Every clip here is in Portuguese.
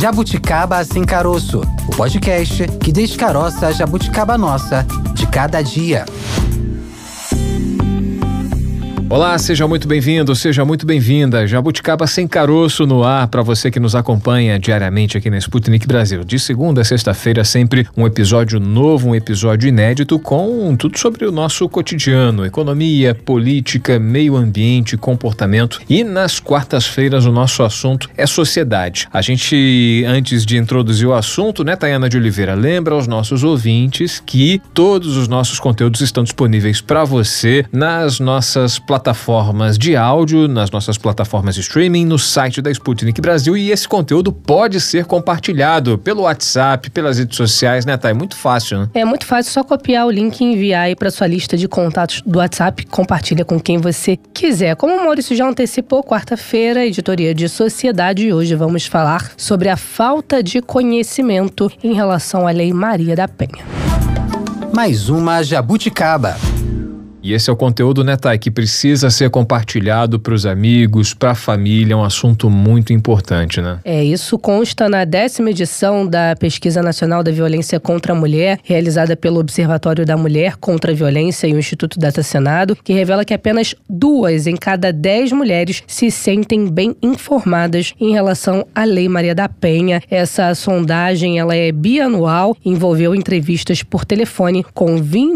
Jabuticaba Sem Caroço, o podcast que descaroça a jabuticaba nossa de cada dia. Olá, seja muito bem-vindo, seja muito bem-vinda. Jabuticaba Sem Caroço no ar para você que nos acompanha diariamente aqui na Sputnik Brasil. De segunda a sexta-feira, sempre um episódio novo, um episódio inédito com tudo sobre o nosso cotidiano, economia, política, meio ambiente, comportamento. E nas quartas-feiras o nosso assunto é sociedade. A gente, antes de introduzir o assunto, né, Tayana de Oliveira, lembra aos nossos ouvintes que todos os nossos conteúdos estão disponíveis para você nas nossas plataformas de áudio, nas nossas plataformas de streaming, no site da Sputnik Brasil, e esse conteúdo pode ser compartilhado pelo WhatsApp, pelas redes sociais, né, Thay? Muito fácil, né? É muito fácil, só copiar o link e enviar aí para sua lista de contatos do WhatsApp, compartilha com quem você quiser. Como o Maurício já antecipou, quarta-feira, editoria de sociedade, e hoje vamos falar sobre a falta de conhecimento em relação à Lei Maria da Penha. Mais uma jabuticaba. E esse é o conteúdo, né, Thay, que precisa ser compartilhado para os amigos, para a família, é um assunto muito importante, né? Isso consta na 10ª edição da Pesquisa Nacional da Violência contra a Mulher, realizada pelo Observatório da Mulher contra a Violência e o Instituto Data Senado, que revela que apenas 2 em cada 10 mulheres se sentem bem informadas em relação à Lei Maria da Penha. Essa sondagem, ela é bianual, envolveu entrevistas por telefone com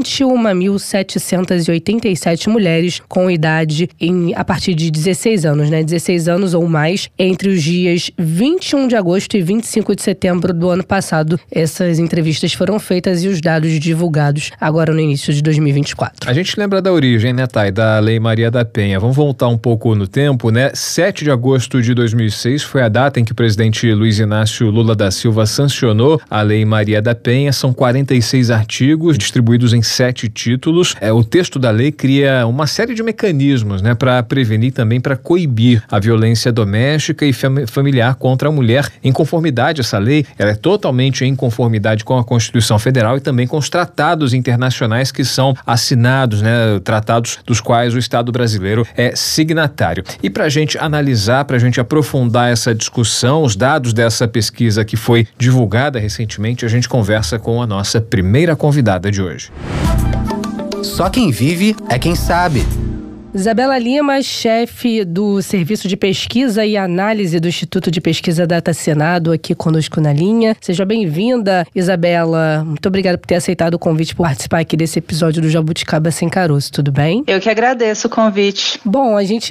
21.787 mulheres com idade a partir de 16 anos, né? 16 anos ou mais, entre os dias 21 de agosto e 25 de setembro do ano passado. Essas entrevistas foram feitas e os dados divulgados agora no início de 2024. A gente lembra da origem, né, Thay, da Lei Maria da Penha. Vamos voltar um pouco no tempo, né? 7 de agosto de 2006 foi a data em que o presidente Luiz Inácio Lula da Silva sancionou a Lei Maria da Penha. São 46 artigos distribuídos em 7 títulos. O texto da lei cria uma série de mecanismos, né, para prevenir também, para coibir a violência doméstica e familiar contra a mulher. Em conformidade, essa lei, ela é totalmente em conformidade com a Constituição Federal e também com os tratados internacionais que são assinados, né, tratados dos quais o Estado brasileiro é signatário. E para a gente analisar, para a gente aprofundar essa discussão, os dados dessa pesquisa que foi divulgada recentemente, a gente conversa com a nossa primeira convidada de hoje. Só quem vive é quem sabe. Isabela Lima, chefe do Serviço de Pesquisa e Análise do Instituto de Pesquisa Data Senado, aqui conosco na linha. Seja bem-vinda, Isabela. Muito obrigada por ter aceitado o convite por participar aqui desse episódio do Jabuticaba Sem Caroço. Tudo bem? Eu que agradeço o convite. Bom, a gente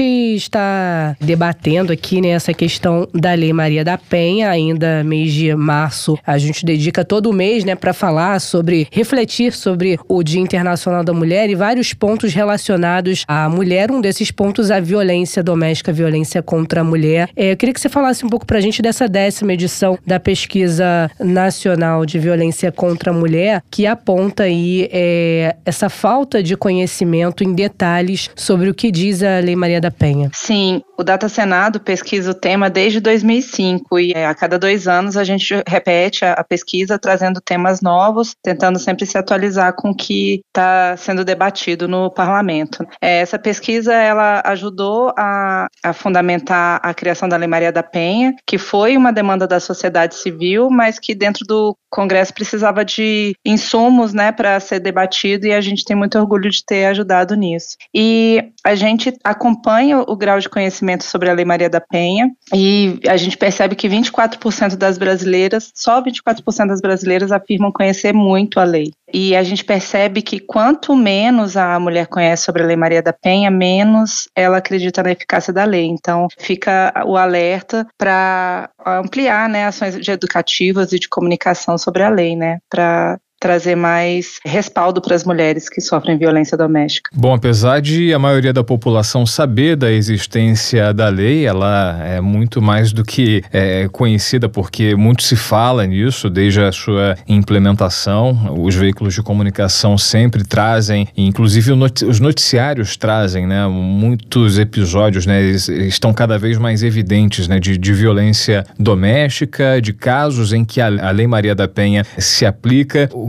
está debatendo aqui, né, essa questão da Lei Maria da Penha. Ainda mês de março, a gente dedica todo o mês, né, para falar sobre, refletir sobre o Dia Internacional da Mulher e vários pontos relacionados à mulher. Um desses pontos, a violência doméstica, a violência contra a mulher. Eu queria que você falasse um pouco pra gente dessa 10ª edição da Pesquisa Nacional de Violência contra a Mulher, que aponta aí essa falta de conhecimento em detalhes sobre o que diz a Lei Maria da Penha. Sim, o Data Senado pesquisa o tema desde 2005 e a cada 2 anos a gente repete a pesquisa trazendo temas novos, tentando sempre se atualizar com o que está sendo debatido no parlamento. Essa pesquisa ela ajudou a fundamentar a criação da Lei Maria da Penha, que foi uma demanda da sociedade civil, mas que dentro do Congresso precisava de insumos, né, para ser debatido, e a gente tem muito orgulho de ter ajudado nisso. E a gente acompanha o grau de conhecimento sobre a Lei Maria da Penha e a gente percebe que 24% das brasileiras, só 24% das brasileiras afirmam conhecer muito a lei. E a gente percebe que quanto menos a mulher conhece sobre a Lei Maria da Penha, menos ela acredita na eficácia da lei. Então, fica o alerta para ampliar, né, ações educativas e de comunicação sobre a lei, né, para trazer mais respaldo para as mulheres que sofrem violência doméstica. Bom, apesar de a maioria da população saber da existência da lei, ela é muito mais do que conhecida, porque muito se fala nisso desde a sua implementação. Os veículos de comunicação sempre trazem, inclusive os noticiários trazem, né, muitos episódios, né, estão cada vez mais evidentes, né, de violência doméstica, de casos em que a Lei Maria da Penha se aplica. O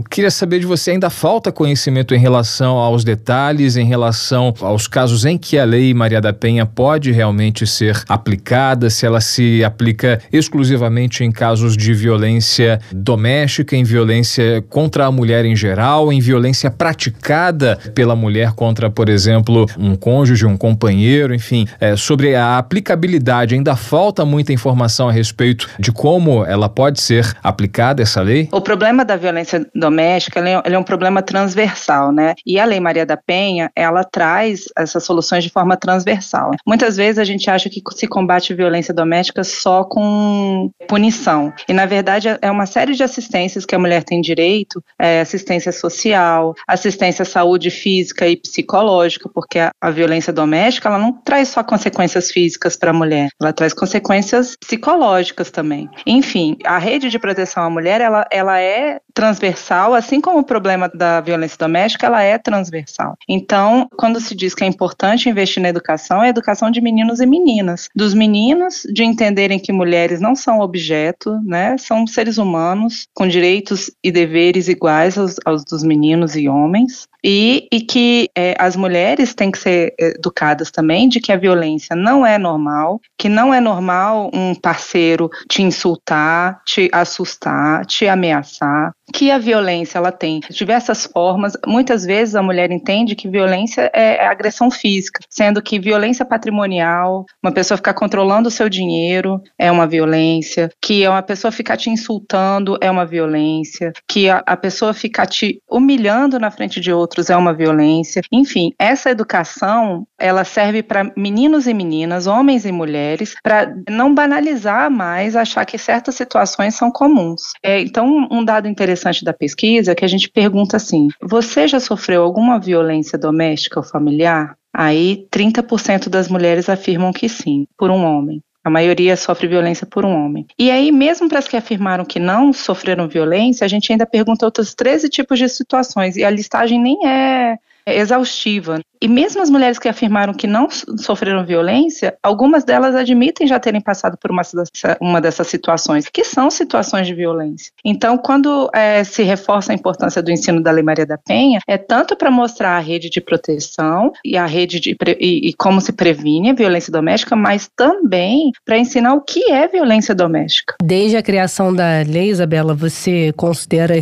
queria saber de você, ainda falta conhecimento em relação aos detalhes, em relação aos casos em que a Lei Maria da Penha pode realmente ser aplicada, se ela se aplica exclusivamente em casos de violência doméstica, em violência contra a mulher em geral, em violência praticada pela mulher contra, por exemplo, um cônjuge, um companheiro, enfim, sobre a aplicabilidade. Ainda falta muita informação a respeito de como ela pode ser aplicada, essa lei? O problema da violência doméstica, ele é um problema transversal, né? E a Lei Maria da Penha, ela traz essas soluções de forma transversal. Muitas vezes a gente acha que se combate violência doméstica só com punição. E, na verdade, é uma série de assistências que a mulher tem direito, assistência social, assistência à saúde física e psicológica, porque a violência doméstica, ela não traz só consequências físicas para a mulher, ela traz consequências psicológicas também. Enfim, a rede de proteção à mulher, ela é transversal, assim como o problema da violência doméstica, ela é transversal. Então, quando se diz que é importante investir na educação, é a educação de meninos e meninas. Dos meninos, de entenderem que mulheres não são objeto, né? São seres humanos com direitos e deveres iguais aos dos meninos e homens. E que as mulheres têm que ser educadas também de que a violência não é normal, que não é normal um parceiro te insultar, te assustar, te ameaçar, que a violência ela tem diversas formas. Muitas vezes a mulher entende que violência é agressão física, sendo que violência patrimonial, uma pessoa ficar controlando o seu dinheiro é uma violência, que uma pessoa ficar te insultando é uma violência, que a pessoa ficar te humilhando na frente de outros é uma violência. Enfim, essa educação, ela serve para meninos e meninas, homens e mulheres, para não banalizar mais, achar que certas situações são comuns. Então, um dado interessante da pesquisa é que a gente pergunta assim: você já sofreu alguma violência doméstica ou familiar? Aí, 30% das mulheres afirmam que sim, por um homem. A maioria sofre violência por um homem. E aí, mesmo para as que afirmaram que não sofreram violência, a gente ainda pergunta outros 13 tipos de situações, e a listagem nem é exaustiva. E mesmo as mulheres que afirmaram que não sofreram violência, algumas delas admitem já terem passado por uma dessas situações, que são situações de violência. Então, quando se reforça a importância do ensino da Lei Maria da Penha, é tanto para mostrar a rede de proteção e a rede e como se previne a violência doméstica, mas também para ensinar o que é violência doméstica. Desde a criação da lei, Isabela, você considera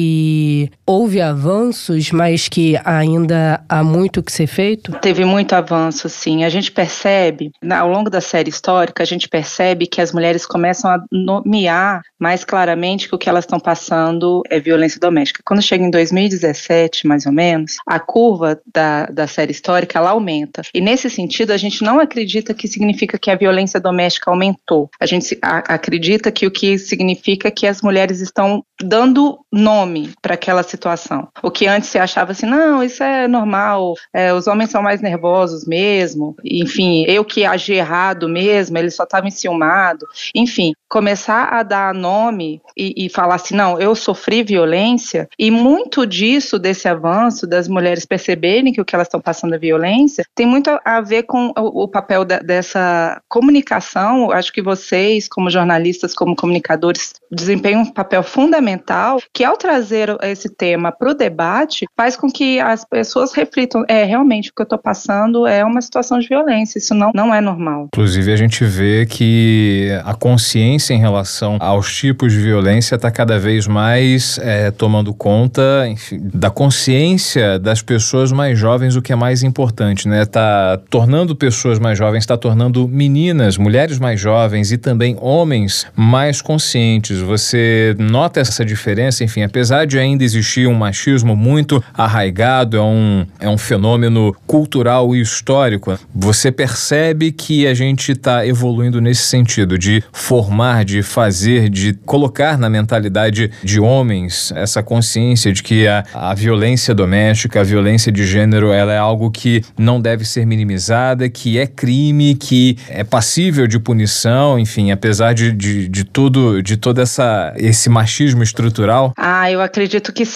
que houve avanços, mas que ainda há muito que ser feito? Teve muito avanço, sim. A gente percebe, ao longo da série histórica, a gente percebe que as mulheres começam a nomear mais claramente que o que elas estão passando é violência doméstica. Quando chega em 2017, mais ou menos, a curva da série histórica, ela aumenta. E nesse sentido, a gente não acredita que significa que a violência doméstica aumentou. A gente acredita que o que significa é que as mulheres estão dando nome para aquela situação. O que antes se achava assim, não, isso é normal, os homens são mais nervosos mesmo, enfim, eu que agi errado mesmo, ele só estava enciumado, enfim, começar a dar nome e falar assim, não, eu sofri violência, e muito desse avanço das mulheres perceberem que o que elas estão passando é violência, tem muito a ver com o papel dessa comunicação. Acho que vocês, como jornalistas, como comunicadores, desempenham um papel fundamental, que ao trazer esse tema para o debate, faz com que as pessoas reflitam, realmente o que eu estou passando é uma situação de violência, isso não é normal. Inclusive a gente vê que a consciência em relação aos tipos de violência está cada vez mais tomando conta, enfim, da consciência das pessoas mais jovens, o que é mais importante, né? Está tornando pessoas mais jovens, está tornando meninas, mulheres mais jovens e também homens mais conscientes. Você nota essa diferença, enfim, apesar de ainda existir um machismo muito arraigado, é um fenômeno cultural e histórico, você percebe que a gente está evoluindo nesse sentido de formar, de fazer, de colocar na mentalidade de homens essa consciência de que a violência doméstica, a violência de gênero, ela é algo que não deve ser minimizada, que é crime, que é passível de punição, enfim, apesar de todo esse machismo estrutural? Eu acredito que sim.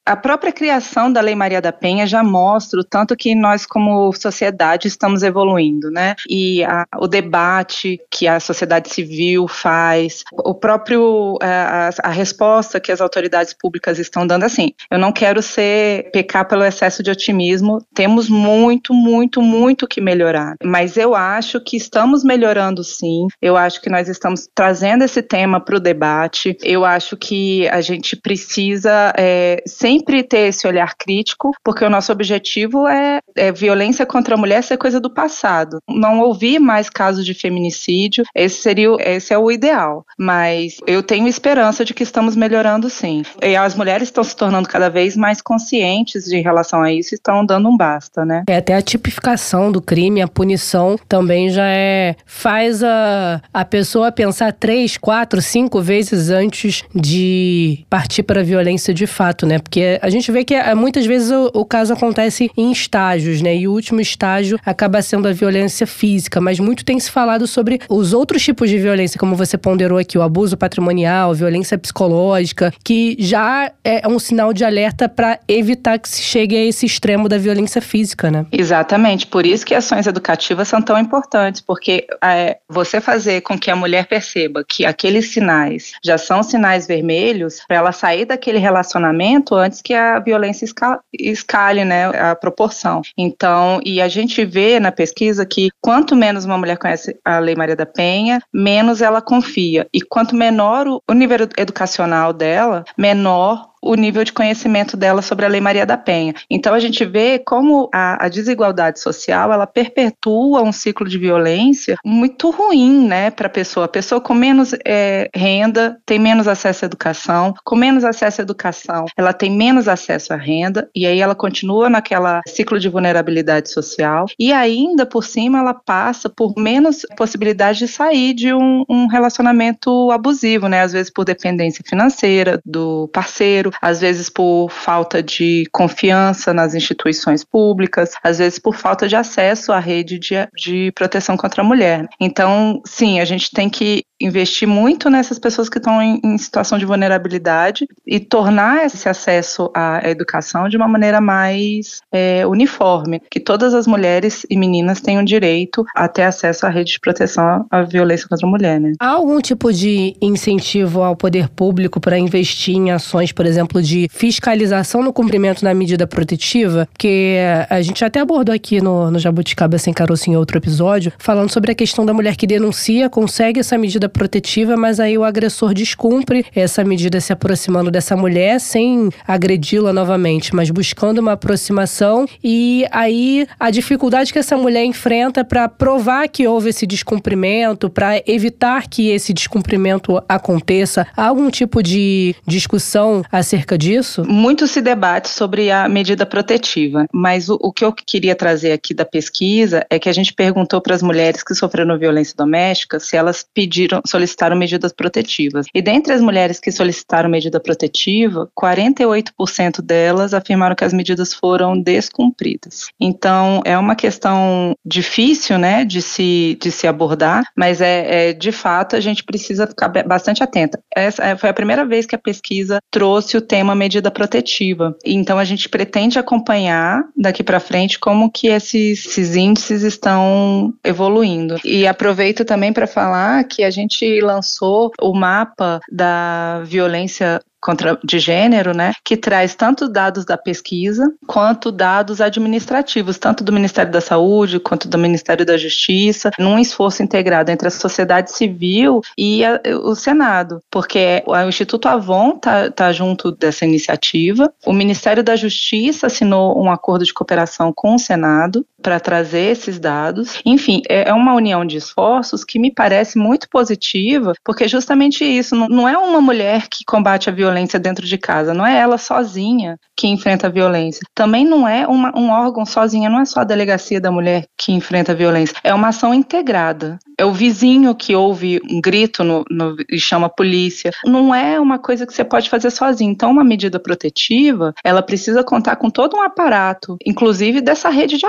A própria criação da Lei Maria da Penha já mostra o tanto que nós, como sociedade, estamos evoluindo, né? E o debate que a sociedade civil faz, o próprio, a resposta que as autoridades públicas estão dando, assim, eu não quero pecar pelo excesso de otimismo, temos muito, muito, muito que melhorar, mas eu acho que estamos melhorando sim, eu acho que nós estamos trazendo esse tema para o debate, eu acho que a gente precisa sempre ter esse olhar crítico, porque o nosso objetivo é violência contra a mulher ser coisa do passado. Não ouvir mais casos de feminicídio, esse é o ideal. Mas eu tenho esperança de que estamos melhorando sim. E as mulheres estão se tornando cada vez mais conscientes em relação a isso e estão dando um basta, né? Até a tipificação do crime, a punição também já faz a pessoa pensar 3, 4, 5 vezes antes de partir para a violência de fato, né? Porque a gente vê que muitas vezes o caso acontece em estágios, né? E o último estágio acaba sendo a violência física, mas muito tem se falado sobre os outros tipos de violência, como você ponderou aqui, o abuso patrimonial, violência psicológica, que já é um sinal de alerta para evitar que se chegue a esse extremo da violência física, né? Exatamente, por isso que ações educativas são tão importantes, porque você fazer com que a mulher perceba que aqueles sinais já são sinais vermelhos, para ela sair daquele relacionamento antes que a violência escale, né, a proporção. Então, e a gente vê na pesquisa que quanto menos uma mulher conhece a Lei Maria da Penha, menos ela confia. E quanto menor o nível educacional dela, menor o nível de conhecimento dela sobre a Lei Maria da Penha. Então a gente vê como a desigualdade social, ela perpetua um ciclo de violência muito ruim, né, para a pessoa. A pessoa com menos renda tem menos acesso à educação, com menos acesso à educação, ela tem menos acesso à renda, e aí ela continua naquela ciclo de vulnerabilidade social, e ainda por cima ela passa por menos possibilidade de sair de um relacionamento abusivo, né, às vezes por dependência financeira do parceiro, às vezes por falta de confiança nas instituições públicas, às vezes por falta de acesso à rede de proteção contra a mulher. Então, sim, a gente tem que investir muito nessas pessoas que estão em situação de vulnerabilidade e tornar esse acesso à educação de uma maneira mais uniforme, que todas as mulheres e meninas tenham direito a ter acesso à rede de proteção à violência contra a mulher, né? Há algum tipo de incentivo ao poder público para investir em ações, por exemplo, de fiscalização no cumprimento da medida protetiva? Que a gente até abordou aqui no Jabuticaba Sem Caroço em outro episódio, falando sobre a questão da mulher que denuncia, consegue essa medida protetiva, mas aí o agressor descumpre essa medida, se aproximando dessa mulher sem agredi-la novamente, mas buscando uma aproximação, e aí a dificuldade que essa mulher enfrenta para provar que houve esse descumprimento, para evitar que esse descumprimento aconteça. Há algum tipo de discussão acerca disso? Muito se debate sobre a medida protetiva, mas o que eu queria trazer aqui da pesquisa é que a gente perguntou para as mulheres que sofreram violência doméstica se elas solicitaram medidas protetivas. E dentre as mulheres que solicitaram medida protetiva, 48% delas afirmaram que as medidas foram descumpridas. Então, é uma questão difícil, né, de se abordar, mas de fato a gente precisa ficar bastante atenta. Essa foi a primeira vez que a pesquisa trouxe o tema medida protetiva. Então, a gente pretende acompanhar daqui para frente como que esses índices estão evoluindo. E aproveito também para falar que a gente lançou o mapa da violência de gênero, né, que traz tanto dados da pesquisa quanto dados administrativos, tanto do Ministério da Saúde quanto do Ministério da Justiça, num esforço integrado entre a sociedade civil e o Senado, porque o Instituto Avon tá junto dessa iniciativa, o Ministério da Justiça assinou um acordo de cooperação com o Senado para trazer esses dados. Enfim, é uma união de esforços que me parece muito positiva, porque justamente isso, não é uma mulher que combate a violência dentro de casa, não é ela sozinha que enfrenta a violência. Também não é um órgão sozinha, não é só a delegacia da mulher que enfrenta a violência, é uma ação integrada. É o vizinho que ouve um grito e chama a polícia. Não é uma coisa que você pode fazer sozinho. Então, uma medida protetiva, ela precisa contar com todo um aparato, inclusive dessa rede de apoio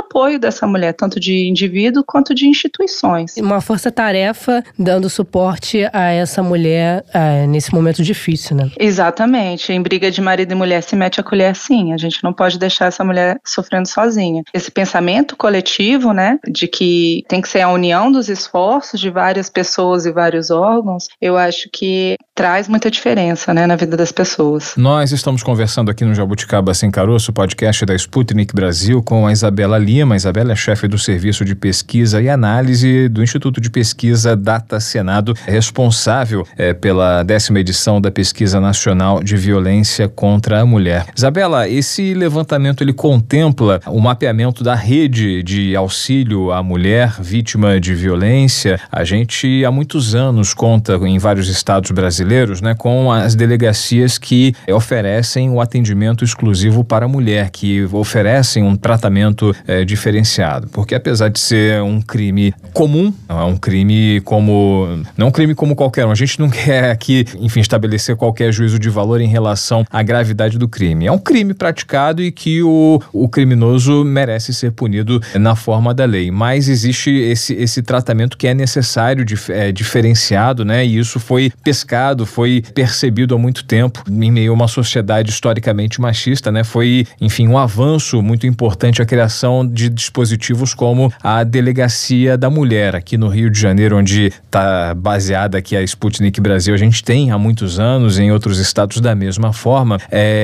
dessa mulher, tanto de indivíduo quanto de instituições. Uma força-tarefa dando suporte a essa mulher nesse momento difícil, né? Exatamente. Em briga de marido e mulher se mete a colher, sim. A gente não pode deixar essa mulher sofrendo sozinha. Esse pensamento coletivo, né, de que tem que ser a união dos esforços de várias pessoas e vários órgãos, eu acho que traz muita diferença, né, na vida das pessoas. Nós estamos conversando aqui no Jabuticaba Sem Caroço, podcast da Sputnik Brasil, com a Isabela Lima. A Isabela é chefe do Serviço de Pesquisa e Análise do Instituto de Pesquisa Data Senado, responsável pela 10ª edição da Pesquisa Nacional de Violência contra a Mulher. Isabela, esse levantamento ele contempla o mapeamento da rede de auxílio à mulher vítima de violência. A gente há muitos anos conta em vários estados brasileiros, né, com as delegacias que oferecem o atendimento exclusivo para a mulher, que oferecem um tratamento diferenciado, porque apesar de ser um crime comum, não é um crime como qualquer um. A gente não quer aqui, enfim, estabelecer qualquer juízo de valor em relação à gravidade do crime. É um crime praticado e que o criminoso merece ser punido na forma da lei, mas existe esse tratamento que é necessário, diferenciado, né? E isso foi pescado, foi percebido há muito tempo em meio a uma sociedade historicamente machista, né? Foi, enfim, um avanço muito importante a criação de dispositivos como a Delegacia da Mulher, aqui no Rio de Janeiro, onde está baseada aqui a Sputnik Brasil. A gente tem há muitos anos, em outros estados da mesma forma,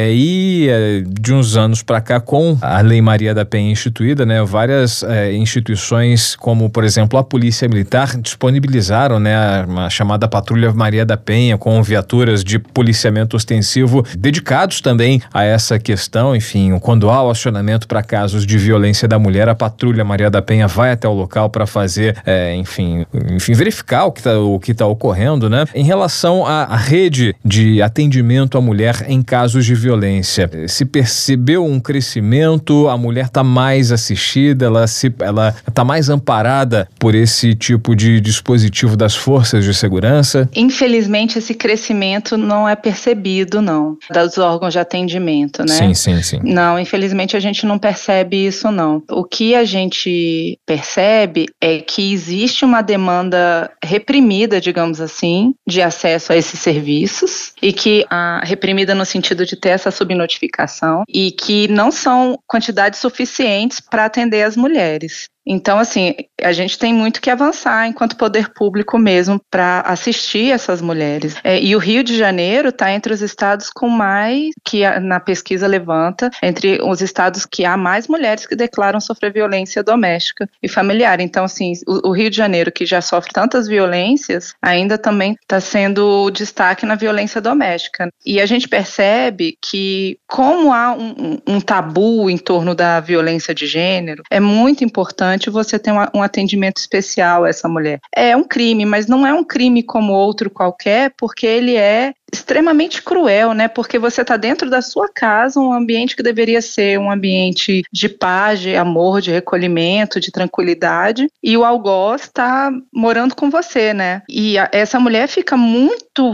de uns anos para cá, com a Lei Maria da Penha instituída, né, várias instituições, como por exemplo a Polícia Militar, disponibilizaram, né, a chamada Patrulha Maria da Penha, com viaturas de policiamento ostensivo dedicados também a essa questão. Enfim, quando há o acionamento para casos de violência da mulher, a Patrulha Maria da Penha vai até o local para fazer, enfim, verificar o que tá ocorrendo, né? Em relação à rede de atendimento à mulher em casos de violência, se percebeu um crescimento, a mulher está mais assistida, ela está mais amparada por esse tipo de dispositivo das forças de segurança? Infelizmente, esse crescimento não é percebido, não, dos órgãos de atendimento, né? Sim. Não, infelizmente a gente não percebe isso, não. O que a gente percebe é que existe uma demanda reprimida, digamos assim, de acesso a esses serviços, e que reprimida no sentido de ter essa subnotificação, e que não são quantidades suficientes para atender as mulheres. Então, assim, a gente tem muito que avançar enquanto poder público mesmo para assistir essas mulheres. E o Rio de Janeiro está entre os estados com mais, que na pesquisa levanta, entre os estados que há mais mulheres que declaram sofrer violência doméstica e familiar. Então, assim, o Rio de Janeiro, que já sofre tantas violências, ainda também está sendo destaque na violência doméstica. E a gente percebe que, como há um tabu em torno da violência de gênero, é muito importante você ter um atendimento especial a essa mulher. É um crime, mas não é um crime como outro qualquer, porque ele é extremamente cruel, né? Porque você está dentro da sua casa, um ambiente que deveria ser um ambiente de paz, de amor, de recolhimento, de tranquilidade, e o algoz está morando com você, né? E essa mulher fica muito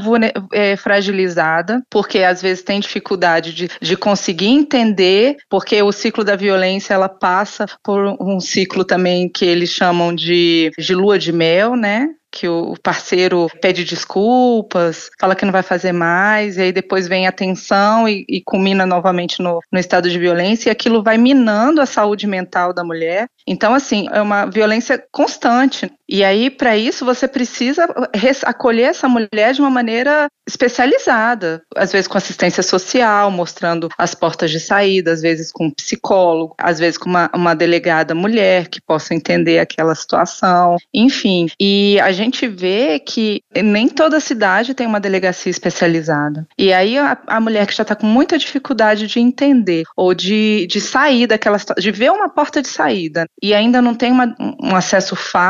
fragilizada, porque às vezes tem dificuldade de conseguir entender, porque o ciclo da violência, ela passa por um ciclo também que eles chamam de lua de mel, né? Que o parceiro pede desculpas, fala que não vai fazer mais, e aí depois vem a tensão e culmina novamente no estado de violência, e aquilo vai minando a saúde mental da mulher. Então, assim, é uma violência constante. E aí, para isso, você precisa acolher essa mulher de uma maneira especializada, às vezes com assistência social, mostrando as portas de saída, às vezes com um psicólogo, às vezes com uma delegada mulher que possa entender aquela situação, enfim. E a gente vê que nem toda cidade tem uma delegacia especializada. E aí a mulher que já está com muita dificuldade de entender ou de sair daquela situação, de ver uma porta de saída, e ainda não tem um acesso fácil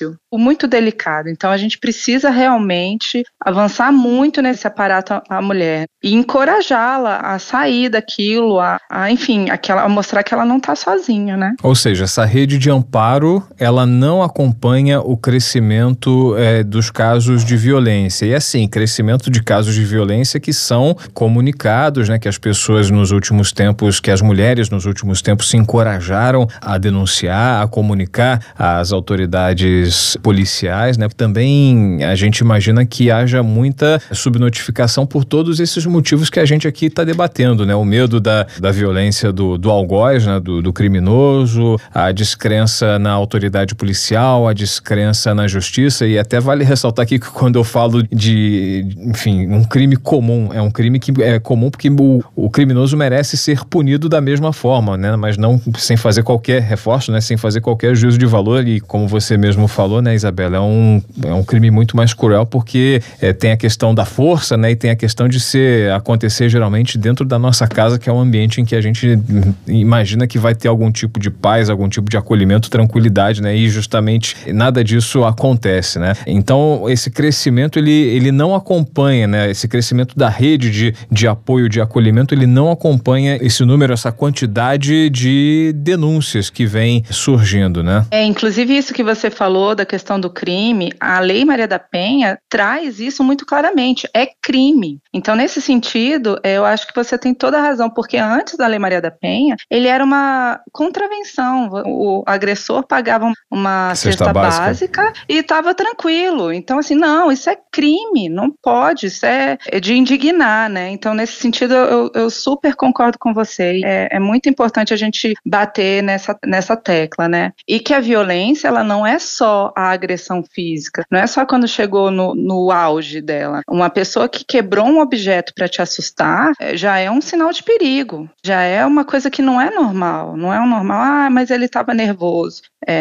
difícil, muito delicado. Então a gente precisa realmente avançar muito nesse aparato à mulher e encorajá-la a sair daquilo, enfim, a mostrar que ela não está sozinha, né? Ou seja, essa rede de amparo, ela não acompanha o crescimento dos casos de violência. E assim, crescimento de casos de violência que são comunicados, né? Que as pessoas nos últimos tempos, que as mulheres nos últimos tempos se encorajaram a denunciar, a comunicar às autoridades policiais, né? Também a gente imagina que haja muita subnotificação por todos esses motivos que a gente aqui está debatendo, né? O medo da violência do algoz, né? Do criminoso, a descrença na autoridade policial, a descrença na justiça, e até vale ressaltar aqui que quando eu falo de, enfim, um crime comum, é um crime que é comum porque o criminoso merece ser punido da mesma forma, né? Mas não sem fazer qualquer reforço, né? Sem fazer qualquer juízo de valor, e como você mesmo falou, né, Isabela, é um crime muito mais cruel porque tem a questão da força, né? E tem a questão de acontecer geralmente dentro da nossa casa, que é um ambiente em que a gente imagina que vai ter algum tipo de paz, algum tipo de acolhimento, tranquilidade, né? E justamente nada disso acontece, né? Então esse crescimento ele não acompanha, né? Esse crescimento da rede de apoio, de acolhimento, ele não acompanha esse número, essa quantidade de denúncias que vem surgindo, né? Inclusive isso que você falou da questão do crime, a Lei Maria da Penha traz isso muito claramente, é crime. Então nesse sentido, eu acho que você tem toda a razão, porque antes da Lei Maria da Penha, ele era uma contravenção, o agressor pagava uma cesta básica e estava tranquilo. Então assim, não, isso é crime, não pode, isso é de indignar, né? Então nesse sentido eu super concordo com você, é muito importante a gente bater nessa tecla, né? E que a violência, ela não é só a agressão física, não é só quando chegou no auge dela. Uma pessoa que quebrou um objeto para te assustar, já é um sinal de perigo, já é uma coisa que não é normal, não é um normal, mas ele estava nervoso.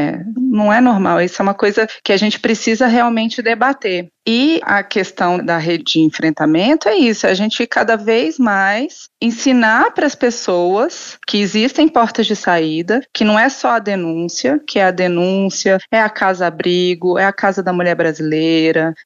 Não é normal, isso é uma coisa que a gente precisa realmente debater. E a questão da rede de enfrentamento é isso, a gente cada vez mais ensinar para as pessoas que existem portas de saída, que não é só a denúncia, que é a denúncia, é a casa-abrigo, é a Casa da Mulher Brasileira,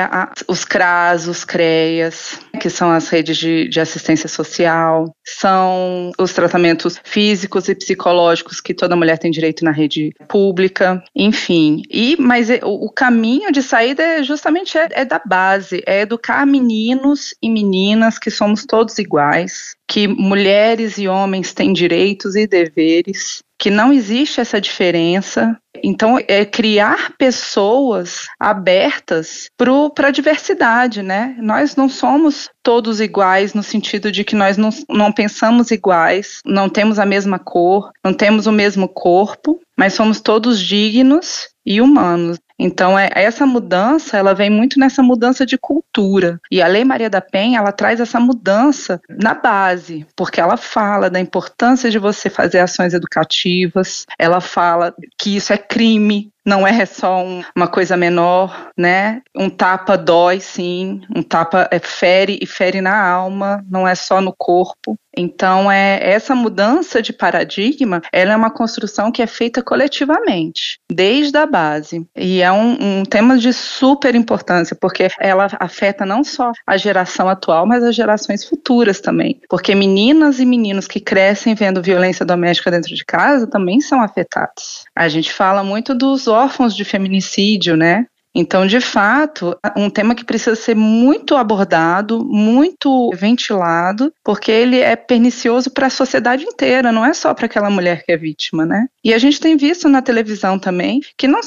os CRAS, os CREAS, que são as redes de assistência social, são os tratamentos físicos e psicológicos que toda mulher tem direito na rede pública, enfim. Mas o caminho de saída é justamente da base, é educar meninos e meninas que somos todos iguais, que mulheres e homens têm direitos e deveres, que não existe essa diferença. Então, é criar pessoas abertas para a diversidade, né? Nós não somos todos iguais no sentido de que nós não pensamos iguais, não temos a mesma cor, não temos o mesmo corpo, mas somos todos dignos e humanos. Então, essa mudança, ela vem muito nessa mudança de cultura. E a Lei Maria da Penha, ela traz essa mudança na base, porque ela fala da importância de você fazer ações educativas, ela fala que isso é crime, não é só uma coisa menor, né? Um tapa dói, sim. Um tapa fere e fere na alma, não é só no corpo. Então, essa mudança de paradigma, ela é uma construção que é feita coletivamente, desde a base. E é um tema de super importância, porque ela afeta não só a geração atual, mas as gerações futuras também. Porque meninas e meninos que crescem vendo violência doméstica dentro de casa também são afetados. A gente fala muito dos órfãos de feminicídio, né? Então, de fato, um tema que precisa ser muito abordado, muito ventilado, porque ele é pernicioso para a sociedade inteira, não é só para aquela mulher que é vítima, né? E a gente tem visto na televisão também que não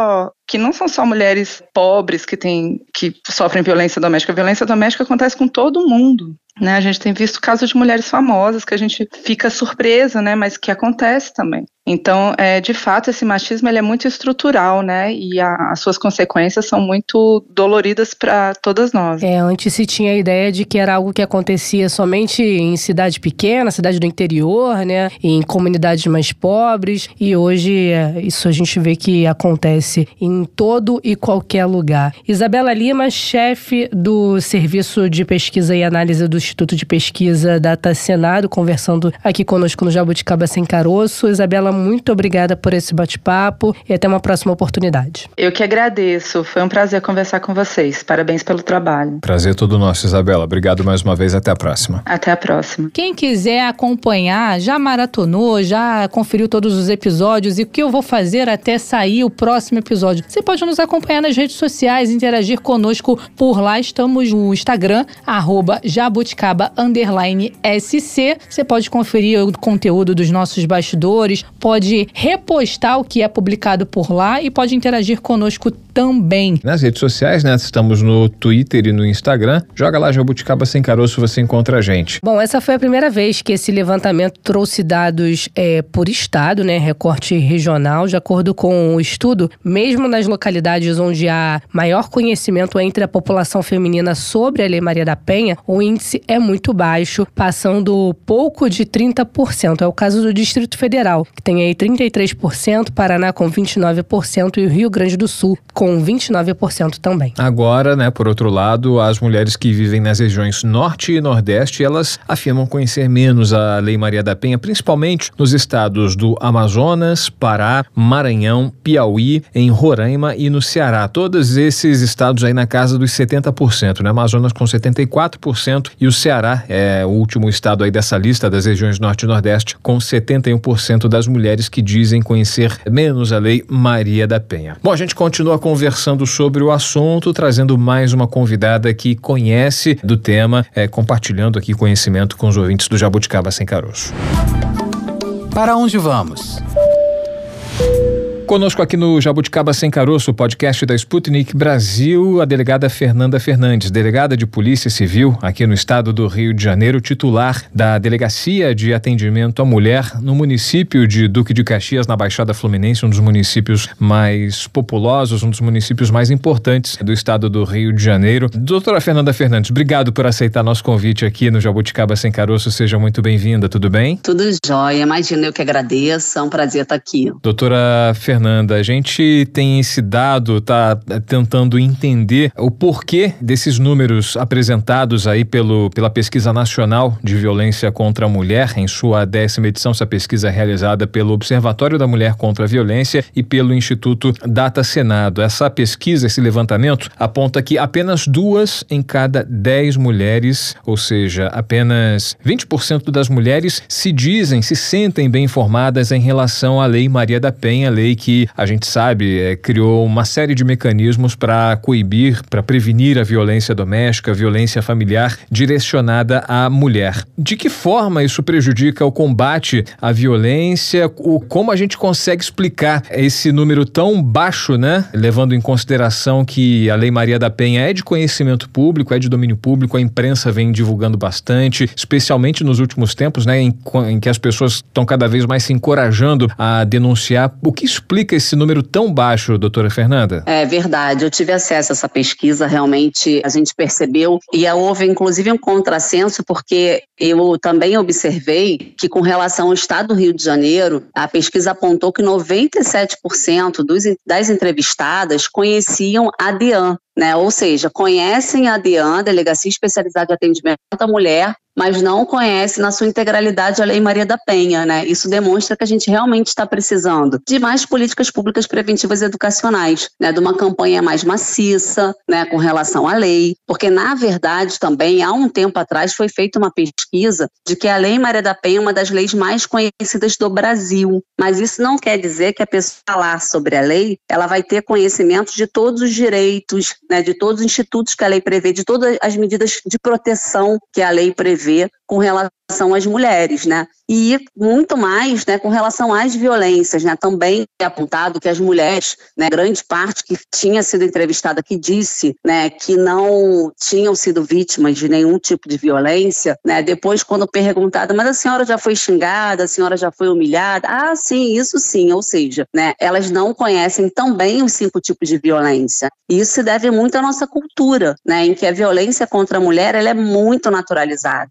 são só mulheres pobres que sofrem violência doméstica. A violência doméstica acontece com todo mundo, né? A gente tem visto casos de mulheres famosas que a gente fica surpresa, né? Mas que acontece também. Então, de fato, esse machismo ele é muito estrutural, né? E as suas consequências são muito doloridas para todas nós. Antes se tinha a ideia de que era algo que acontecia somente em cidade pequena, cidade do interior, né? Em comunidades mais pobres. E hoje isso a gente vê que acontece em todo e qualquer lugar. Isabela Lima, chefe do Serviço de Pesquisa e Análise dos Instituto de Pesquisa Data Senado, conversando aqui conosco no Jabuticaba Sem Caroço. Isabela, muito obrigada por esse bate-papo e até uma próxima oportunidade. Eu que agradeço, foi um prazer conversar com vocês. Parabéns pelo trabalho. Prazer todo nosso, Isabela. Obrigado mais uma vez, até a próxima. Até a próxima. Quem quiser acompanhar, já maratonou, já conferiu todos os episódios e o que eu vou fazer até sair o próximo episódio. Você pode nos acompanhar nas redes sociais, interagir conosco por lá. Estamos no Instagram, @jabuticaba_SC. Você pode conferir o conteúdo dos nossos bastidores, pode repostar o que é publicado por lá e pode interagir conosco também. Nas redes sociais, né? Estamos no Twitter e no Instagram. Joga lá Jabuticaba Sem Caroço, você encontra a gente. Bom, essa foi a primeira vez que esse levantamento trouxe dados por estado, né? Recorte regional. De acordo com o estudo, mesmo nas localidades onde há maior conhecimento entre a população feminina sobre a Lei Maria da Penha, o índice é muito baixo, passando pouco de 30%. É o caso do Distrito Federal, que tem aí 33%, Paraná com 29% e o Rio Grande do Sul com 29% também. Agora, né, por outro lado, as mulheres que vivem nas regiões Norte e Nordeste, elas afirmam conhecer menos a Lei Maria da Penha, principalmente nos estados do Amazonas, Pará, Maranhão, Piauí, em Roraima e no Ceará. Todos esses estados aí na casa dos 70%, né? Amazonas com 74% e o Ceará é o último estado aí dessa lista das regiões Norte e Nordeste, com 71% das mulheres que dizem conhecer menos a Lei Maria da Penha. Bom, a gente continua conversando sobre o assunto, trazendo mais uma convidada que conhece do tema, compartilhando aqui conhecimento com os ouvintes do Jabuticaba Sem Caroço. Para onde vamos? Conosco aqui no Jabuticaba Sem Caroço, podcast da Sputnik Brasil, a delegada Fernanda Fernandes, delegada de Polícia Civil aqui no estado do Rio de Janeiro, titular da Delegacia de Atendimento à Mulher no município de Duque de Caxias, na Baixada Fluminense, um dos municípios mais populosos, um dos municípios mais importantes do estado do Rio de Janeiro. Doutora Fernanda Fernandes, obrigado por aceitar nosso convite aqui no Jabuticaba Sem Caroço, seja muito bem-vinda, tudo bem? Tudo jóia, imagina, eu que agradeço, é um prazer estar aqui. Doutora Fernanda, a gente tem esse dado, tá tentando entender o porquê desses números apresentados aí pela Pesquisa Nacional de Violência contra a Mulher, em sua 10ª edição, essa pesquisa é realizada pelo Observatório da Mulher contra a Violência e pelo Instituto Data Senado. Essa pesquisa, esse levantamento, aponta que apenas 2 em cada 10 mulheres, ou seja, apenas 20% das mulheres se sentem bem informadas em relação à Lei Maria da Penha, lei que a gente sabe criou uma série de mecanismos para coibir, para prevenir a violência doméstica, a violência familiar direcionada à mulher. De que forma isso prejudica o combate à violência? Como a gente consegue explicar esse número tão baixo, né? Levando em consideração que a Lei Maria da Penha é de conhecimento público, é de domínio público, a imprensa vem divulgando bastante, especialmente nos últimos tempos, né? Em que as pessoas estão cada vez mais se encorajando a denunciar. O que explica esse número tão baixo, doutora Fernanda? É verdade, eu tive acesso a essa pesquisa, realmente a gente percebeu e houve inclusive um contrassenso, porque eu também observei que com relação ao estado do Rio de Janeiro, a pesquisa apontou que 97% das entrevistadas conheciam a DEAN, né? Ou seja, conhecem a DEAN, Delegacia Especializada de Atendimento à Mulher, mas não conhece na sua integralidade a Lei Maria da Penha, né? Isso demonstra que a gente realmente está precisando de mais políticas públicas preventivas e educacionais, né? De uma campanha mais maciça, né? Com relação à lei, porque na verdade também, há um tempo atrás, foi feita uma pesquisa de que a Lei Maria da Penha é uma das leis mais conhecidas do Brasil, mas isso não quer dizer que a pessoa falar sobre a lei, ela vai ter conhecimento de todos os direitos, né? De todos os institutos que a lei prevê, de todas as medidas de proteção que a lei prevê com relação às mulheres, né? E muito mais, né, com relação às violências, né? Também é apontado que as mulheres, né, grande parte que tinha sido entrevistada que disse, né, que não tinham sido vítimas de nenhum tipo de violência, né? Depois, quando perguntada, mas a senhora já foi xingada, a senhora já foi humilhada? Ah, sim, isso sim, ou seja, né, elas não conhecem também os 5 tipos de violência. E isso se deve muito à nossa cultura, né, em que a violência contra a mulher, ela é muito naturalizada, né? Então,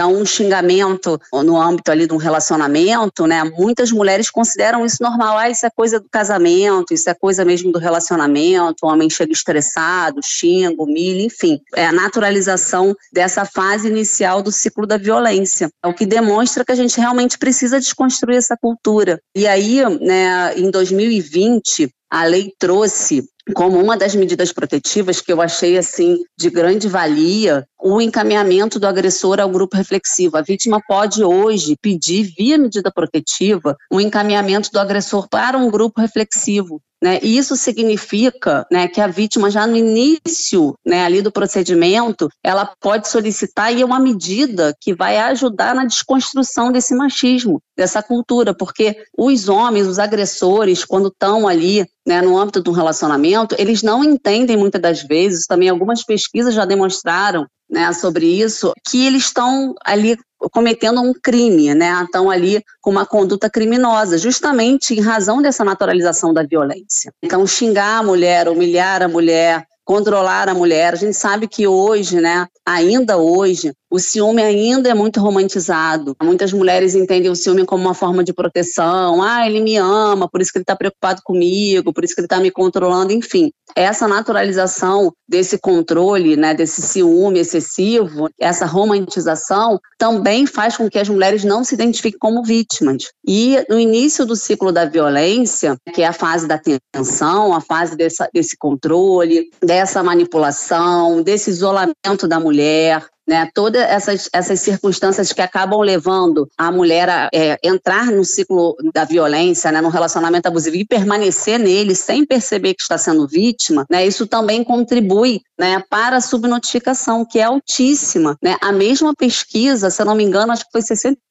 Então, um xingamento no âmbito ali de um relacionamento, né? Muitas mulheres consideram isso normal. Isso é coisa do casamento, isso é coisa mesmo do relacionamento. O homem chega estressado, xinga, humilha, enfim. É a naturalização dessa fase inicial do ciclo da violência. É o que demonstra que a gente realmente precisa desconstruir essa cultura. E aí, né, em 2020, a lei trouxe como uma das medidas protetivas que eu achei assim de grande valia o encaminhamento do agressor ao grupo reflexivo. A vítima pode hoje pedir via medida protetiva o encaminhamento do agressor para um grupo reflexivo. Né? E isso significa, né, que a vítima já no início, né, ali do procedimento, ela pode solicitar, e é uma medida que vai ajudar na desconstrução desse machismo, dessa cultura, porque os homens, os agressores, quando estão ali, né, no âmbito de um relacionamento, eles não entendem muitas das vezes, também algumas pesquisas já demonstraram, né, sobre isso, que eles estão ali cometendo um crime, né? Estão ali com uma conduta criminosa, justamente em razão dessa naturalização da violência. Então, xingar a mulher, humilhar a mulher, controlar a mulher. A gente sabe que hoje, né, ainda hoje, o ciúme ainda é muito romantizado. Muitas mulheres entendem o ciúme como uma forma de proteção. Ah, ele me ama, por isso que ele está preocupado comigo, por isso que ele está me controlando, enfim. Essa naturalização desse controle, né, desse ciúme excessivo, essa romantização, também faz com que as mulheres não se identifiquem como vítimas. E no início do ciclo da violência, que é a fase da tensão, a fase desse controle, dessa manipulação, desse isolamento da mulher, né, todas essas circunstâncias que acabam levando a mulher a entrar no ciclo da violência, né, no relacionamento abusivo e permanecer nele sem perceber que está sendo vítima, né, isso também contribui, né, para a subnotificação, que é altíssima. Né? A mesma pesquisa, se eu não me engano, acho que foi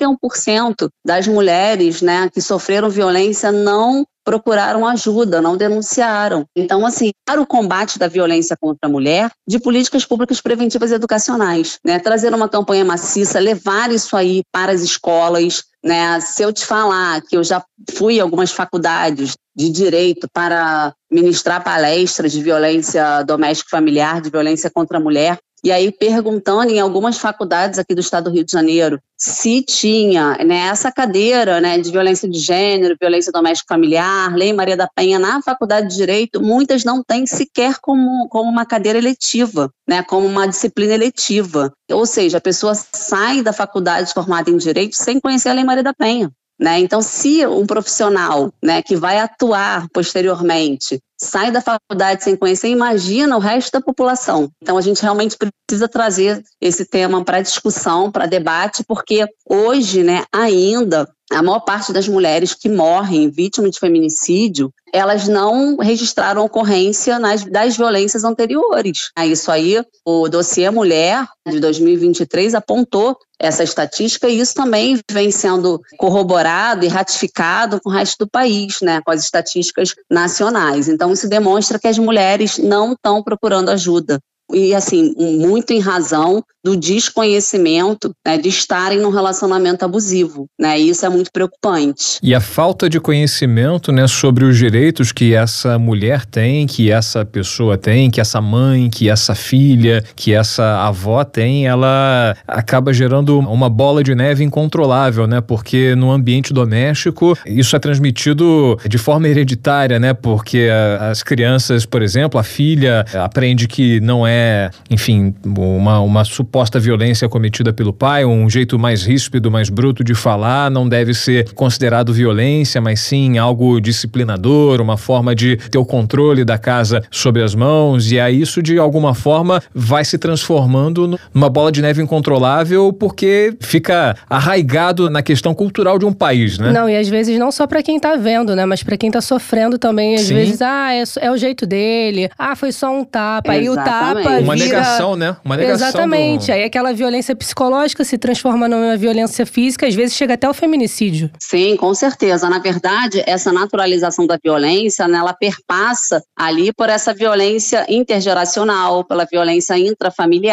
61% das mulheres, né, que sofreram violência não procuraram ajuda, não denunciaram. Então, assim, para o combate da violência contra a mulher, de políticas públicas preventivas e educacionais, né? Trazer uma campanha maciça, levar isso aí para as escolas, né? Se eu te falar que eu já fui a algumas faculdades de direito para ministrar palestras de violência doméstica e familiar, de violência contra a mulher, e aí perguntando em algumas faculdades aqui do estado do Rio de Janeiro se tinha, né, essa cadeira, né, de violência de gênero, violência doméstica familiar, Lei Maria da Penha na faculdade de Direito, muitas não têm sequer como uma cadeira eletiva, né, como uma disciplina eletiva. Ou seja, a pessoa sai da faculdade formada em Direito sem conhecer a Lei Maria da Penha. Né? Então, se um profissional, né, que vai atuar posteriormente sai da faculdade sem conhecer, imagina o resto da população. Então, a gente realmente precisa trazer esse tema para discussão, para debate, porque hoje, né, ainda, a maior parte das mulheres que morrem vítimas de feminicídio, elas não registraram ocorrência das violências anteriores. Isso aí, o dossiê Mulher, de 2023, apontou essa estatística, e isso também vem sendo corroborado e ratificado com o resto do país, né, com as estatísticas nacionais. Então, isso demonstra que as mulheres não estão procurando ajuda. E, assim, muito em razão do desconhecimento, né, de estarem num relacionamento abusivo, né, e isso é muito preocupante. E a falta de conhecimento, né, sobre os direitos que essa mulher tem, que essa pessoa tem, que essa mãe, que essa filha, que essa avó tem, ela acaba gerando uma bola de neve incontrolável, né, porque no ambiente doméstico isso é transmitido de forma hereditária, né, porque as crianças, por exemplo, a filha aprende que não é, enfim, uma suposta violência cometida pelo pai, um jeito mais ríspido, mais bruto de falar, não deve ser considerado violência, mas sim algo disciplinador, uma forma de ter o controle da casa sobre as mãos, e aí isso de alguma forma vai se transformando numa bola de neve incontrolável, porque fica arraigado na questão cultural de um país, né? Não, e às vezes não só pra quem tá vendo, né, mas pra quem tá sofrendo também, às vezes, é o jeito dele, foi só um tapa, aí o tapa uma negação, né? Uma negação. Exatamente. Aí aquela violência psicológica se transforma numa violência física, às vezes chega até o feminicídio. Sim, com certeza. Na verdade, essa naturalização da violência, né, ela perpassa ali por essa violência intergeracional, pela violência intrafamiliar.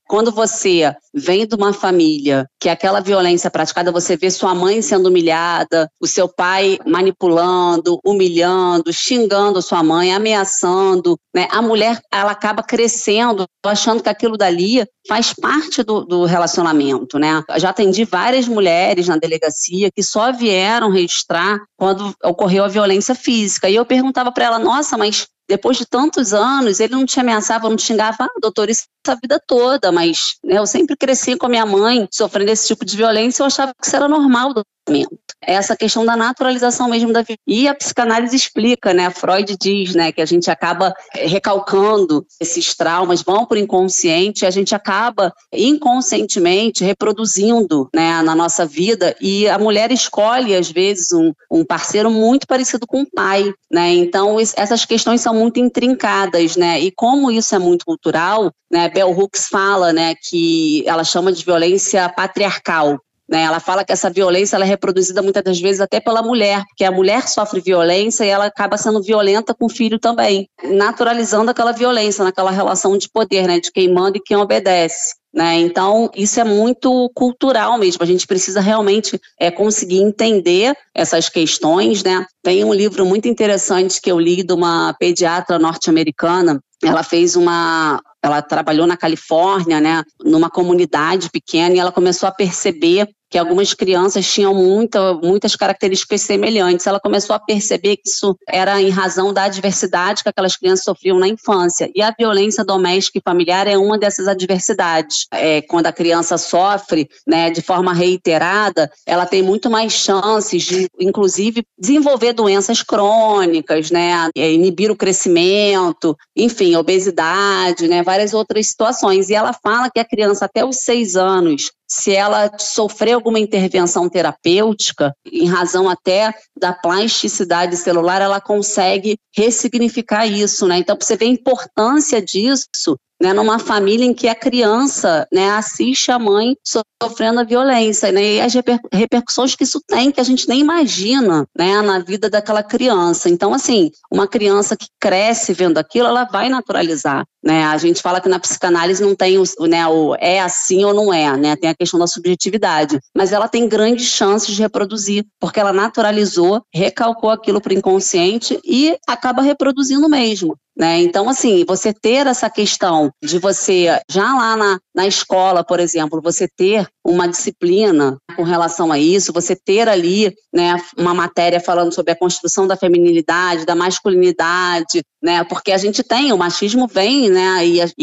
Quando você vem de uma família que aquela violência praticada, você vê sua mãe sendo humilhada, o seu pai manipulando, humilhando, xingando sua mãe, ameaçando, né? A mulher, ela acaba crescendo, achando que aquilo dali faz parte do relacionamento, né? Eu já atendi várias mulheres na delegacia que só vieram registrar quando ocorreu a violência física. E eu perguntava para ela, nossa, mas depois de tantos anos, ele não te ameaçava, não te xingava, doutor, isso a vida toda, mas né, eu sempre cresci com a minha mãe sofrendo esse tipo de violência, eu achava que isso era normal do tratamento. Essa questão da naturalização mesmo da vida. E a psicanálise explica, né? Freud diz, né, que a gente acaba recalcando esses traumas, vão para o inconsciente, e a gente acaba inconscientemente reproduzindo, né, na nossa vida, e a mulher escolhe, às vezes, um parceiro muito parecido com o pai, né? Então, essas questões são muito intrincadas, né? E como isso é muito cultural, né? Bell Hooks fala, né, que ela chama de violência patriarcal. Né, ela fala que essa violência ela é reproduzida muitas das vezes até pela mulher, porque a mulher sofre violência e ela acaba sendo violenta com o filho também, naturalizando aquela violência, naquela relação de poder, né, de quem manda e quem obedece. Né? Então, isso é muito cultural mesmo, a gente precisa realmente conseguir entender essas questões. Né? Tem um livro muito interessante que eu li de uma pediatra norte-americana. Ela trabalhou na Califórnia, né, numa comunidade pequena, e ela começou a perceber que algumas crianças tinham muitas características semelhantes. Ela começou a perceber que isso era em razão da adversidade que aquelas crianças sofriam na infância. E a violência doméstica e familiar é uma dessas adversidades. Quando a criança sofre, né, de forma reiterada, ela tem muito mais chances de, inclusive, desenvolver doenças crônicas, né, inibir o crescimento, enfim, obesidade, né, várias outras situações. E ela fala que a criança até os 6 anos, se ela sofrer alguma intervenção terapêutica, em razão até da plasticidade celular, ela consegue ressignificar isso, né? Então, você vê a importância disso, né, numa família em que a criança, né, assiste a mãe sofrendo a violência, né, e as repercussões que isso tem, que a gente nem imagina, né, na vida daquela criança. Então, assim, uma criança que cresce vendo aquilo, ela vai naturalizar, né? A gente fala que na psicanálise não tem o é assim ou não é, né? Tem a questão da subjetividade, mas ela tem grandes chances de reproduzir, porque ela naturalizou, recalcou aquilo para o inconsciente e acaba reproduzindo mesmo. Né? Então, assim, você ter essa questão de você, já lá na escola, por exemplo, você ter uma disciplina com relação a isso, você ter ali, né, uma matéria falando sobre a construção da feminilidade, da masculinidade, né, porque a gente tem, o machismo vem, né,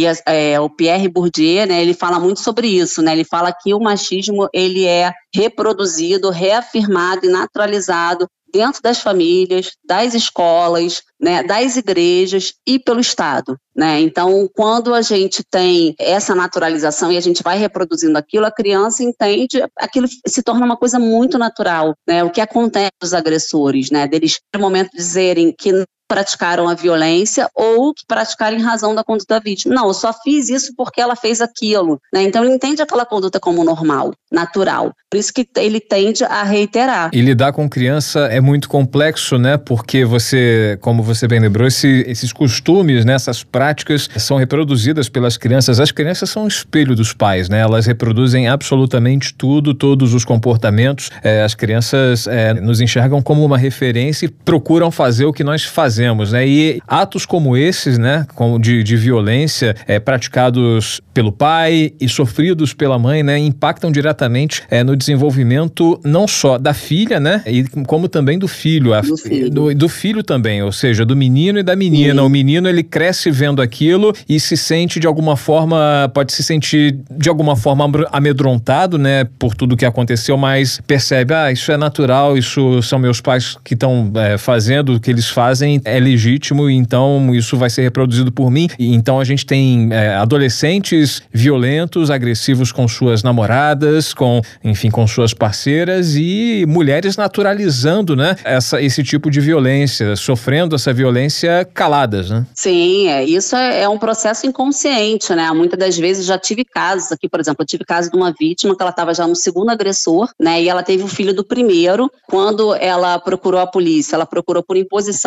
o Pierre Bourdieu, né, ele fala muito sobre isso, né, ele fala que o machismo, ele é reproduzido, reafirmado e naturalizado dentro das famílias, das escolas, né, das igrejas e pelo Estado. Né? Então, quando a gente tem essa naturalização e a gente vai reproduzindo aquilo, a criança entende, aquilo se torna uma coisa muito natural. Né? O que acontece com os agressores, né? Deles, no momento, dizerem que não praticaram a violência ou que praticaram em razão da conduta da vítima. Não, eu só fiz isso porque ela fez aquilo. Né? Então, ele entende aquela conduta como normal, natural. Por isso que ele tende a reiterar. E lidar com criança é muito complexo, né? Porque você, como você bem lembrou, esses costumes, né? Essas práticas são reproduzidas pelas crianças. As crianças são o espelho dos pais, né? Elas reproduzem absolutamente tudo, todos os comportamentos. As crianças nos enxergam como uma referência e procuram fazer o que nós fazemos. Né? E atos como esses, né, como de violência praticados pelo pai e sofridos pela mãe, né, impactam diretamente no desenvolvimento não só da filha, né, e como também do filho. Do filho também, ou seja, do menino e da menina. O menino, ele cresce vendo aquilo e se sente de alguma forma, pode se sentir de alguma forma amedrontado, né, por tudo que aconteceu, mas percebe, isso é natural, isso são meus pais que estão fazendo o que eles fazem, é legítimo, então isso vai ser reproduzido por mim. E então a gente tem adolescentes violentos, agressivos com suas namoradas, com suas parceiras, e mulheres naturalizando, né, esse tipo de violência, sofrendo essa violência caladas, né? Sim, isso é um processo inconsciente, né? Muitas das vezes já tive casos aqui, por exemplo, eu tive caso de uma vítima que ela estava já no segundo agressor, né? E ela teve o filho do primeiro. Quando ela procurou a polícia, ela procurou por imposição do filho,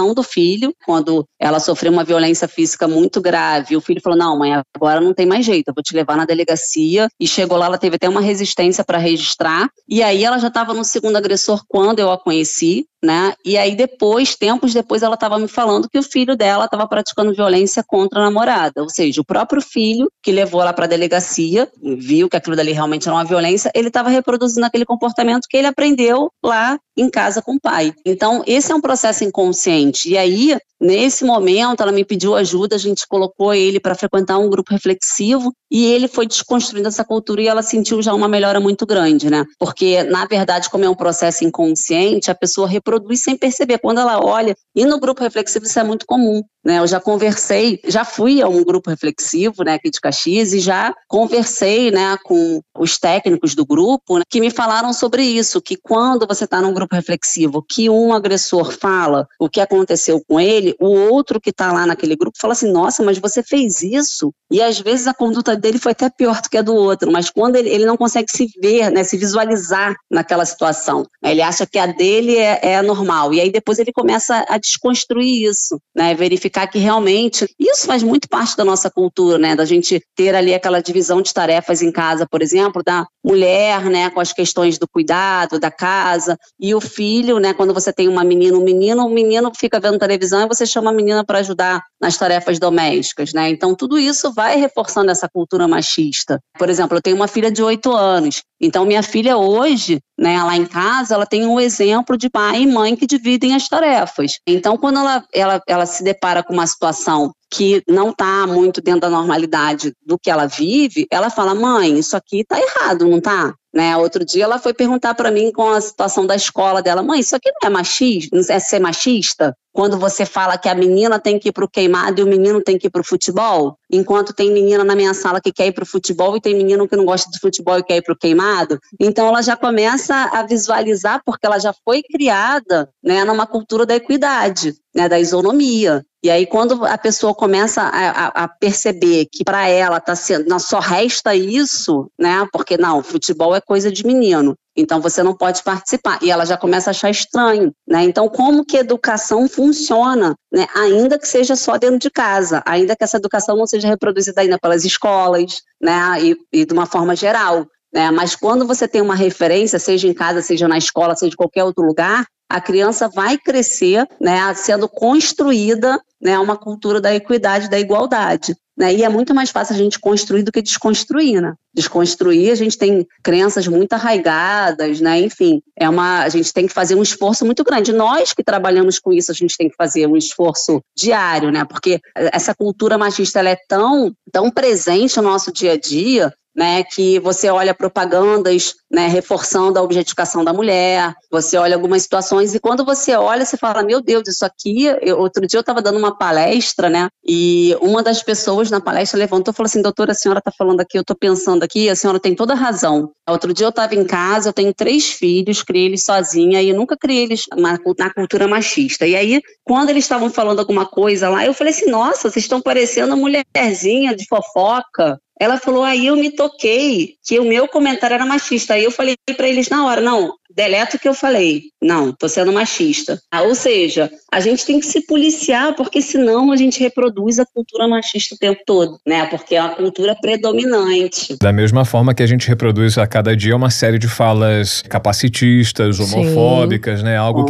filho, quando ela sofreu uma violência física muito grave. O filho falou, não, mãe, agora não tem mais jeito, eu vou te levar na delegacia. E chegou lá, ela teve até uma resistência para registrar. E aí ela já estava no segundo agressor quando eu a conheci, né? E aí depois, tempos depois, ela estava me falando que o filho dela estava praticando violência contra a namorada. Ou seja, o próprio filho que levou ela para a delegacia, viu que aquilo dali realmente era uma violência, ele estava reproduzindo aquele comportamento que ele aprendeu lá em casa com o pai. Então, esse é um processo inconsciente. E aí, nesse momento, ela me pediu ajuda, a gente colocou ele para frequentar um grupo reflexivo e ele foi desconstruindo essa cultura e ela sentiu já uma melhora muito grande, né? Porque, na verdade, como é um processo inconsciente, a pessoa reproduz sem perceber. Quando ela olha, e no grupo reflexivo isso é muito comum, né? Eu já conversei, já fui a um grupo reflexivo, né, aqui de Caxias, e já conversei, né, com os técnicos do grupo, né, que me falaram sobre isso, que quando você está num grupo reflexivo, que um agressor fala o que aconteceu com ele, o outro que está lá naquele grupo fala assim, nossa, mas você fez isso? E às vezes a conduta dele foi até pior do que a do outro, mas quando ele não consegue se ver, né, se visualizar naquela situação, ele acha que a dele é normal, e aí depois ele começa a desconstruir isso, né, verificar que realmente, isso faz muito parte da nossa cultura, né, da gente ter ali aquela divisão de tarefas em casa, por exemplo, da mulher, né, com as questões do cuidado, da casa, e o filho, né, quando você tem uma menina, o menino fica vendo televisão e você chama a menina para ajudar nas tarefas domésticas, né, então tudo isso vai reforçando essa cultura machista. Por exemplo, eu tenho uma filha de 8 anos, então minha filha hoje, né, lá em casa, ela tem um exemplo de pai e mãe que dividem as tarefas. Então, quando ela se depara com uma situação que não está muito dentro da normalidade do que ela vive, ela fala, mãe, isso aqui está errado, não está? Né? Outro dia ela foi perguntar para mim com a situação da escola dela, mãe, isso aqui não é machismo, não é ser machista? Quando você fala que a menina tem que ir para o queimado e o menino tem que ir para o futebol, enquanto tem menina na minha sala que quer ir para o futebol e tem menino que não gosta de futebol e quer ir para o queimado, então ela já começa a visualizar, porque ela já foi criada, né, numa cultura da equidade, né, da isonomia. E aí quando a pessoa começa a perceber que para ela tá sendo, não, só resta isso, né, porque não, futebol é coisa de menino, então você não pode participar. E ela já começa a achar estranho, né? Então como que a educação funciona, né? Ainda que seja só dentro de casa, ainda que essa educação não seja reproduzida ainda pelas escolas, né? E de uma forma geral, né? Mas quando você tem uma referência, seja em casa, seja na escola, seja em qualquer outro lugar, a criança vai crescer, né, sendo construída, né, uma cultura da equidade, da igualdade. Né? E é muito mais fácil a gente construir do que desconstruir, né? Desconstruir, a gente tem crenças muito arraigadas, né? Enfim, a gente tem que fazer um esforço muito grande. Nós que trabalhamos com isso, a gente tem que fazer um esforço diário, né? Porque essa cultura machista, ela é tão presente no nosso dia a dia, né, que você olha propagandas, né, reforçando a objetificação da mulher, você olha algumas situações e quando você olha, você fala, meu Deus, isso aqui... Outro dia eu estava dando uma palestra, né, e uma das pessoas na palestra levantou e falou assim, doutora, a senhora está falando aqui, eu estou pensando aqui, a senhora tem toda a razão. Outro dia eu estava em casa, eu tenho 3 filhos, criei eles sozinha e eu nunca criei eles na cultura machista. E aí, quando eles estavam falando alguma coisa lá, eu falei assim, nossa, vocês estão parecendo uma mulherzinha de fofoca. Ela falou, aí eu me toquei que o meu comentário era machista. Aí eu falei para eles na hora, não, deleta o que eu falei. Não, tô sendo machista. Ou seja, a gente tem que se policiar, porque senão a gente reproduz a cultura machista o tempo todo, né? Porque é uma cultura predominante. Da mesma forma que a gente reproduz a cada dia uma série de falas capacitistas, homofóbicas, né? Algo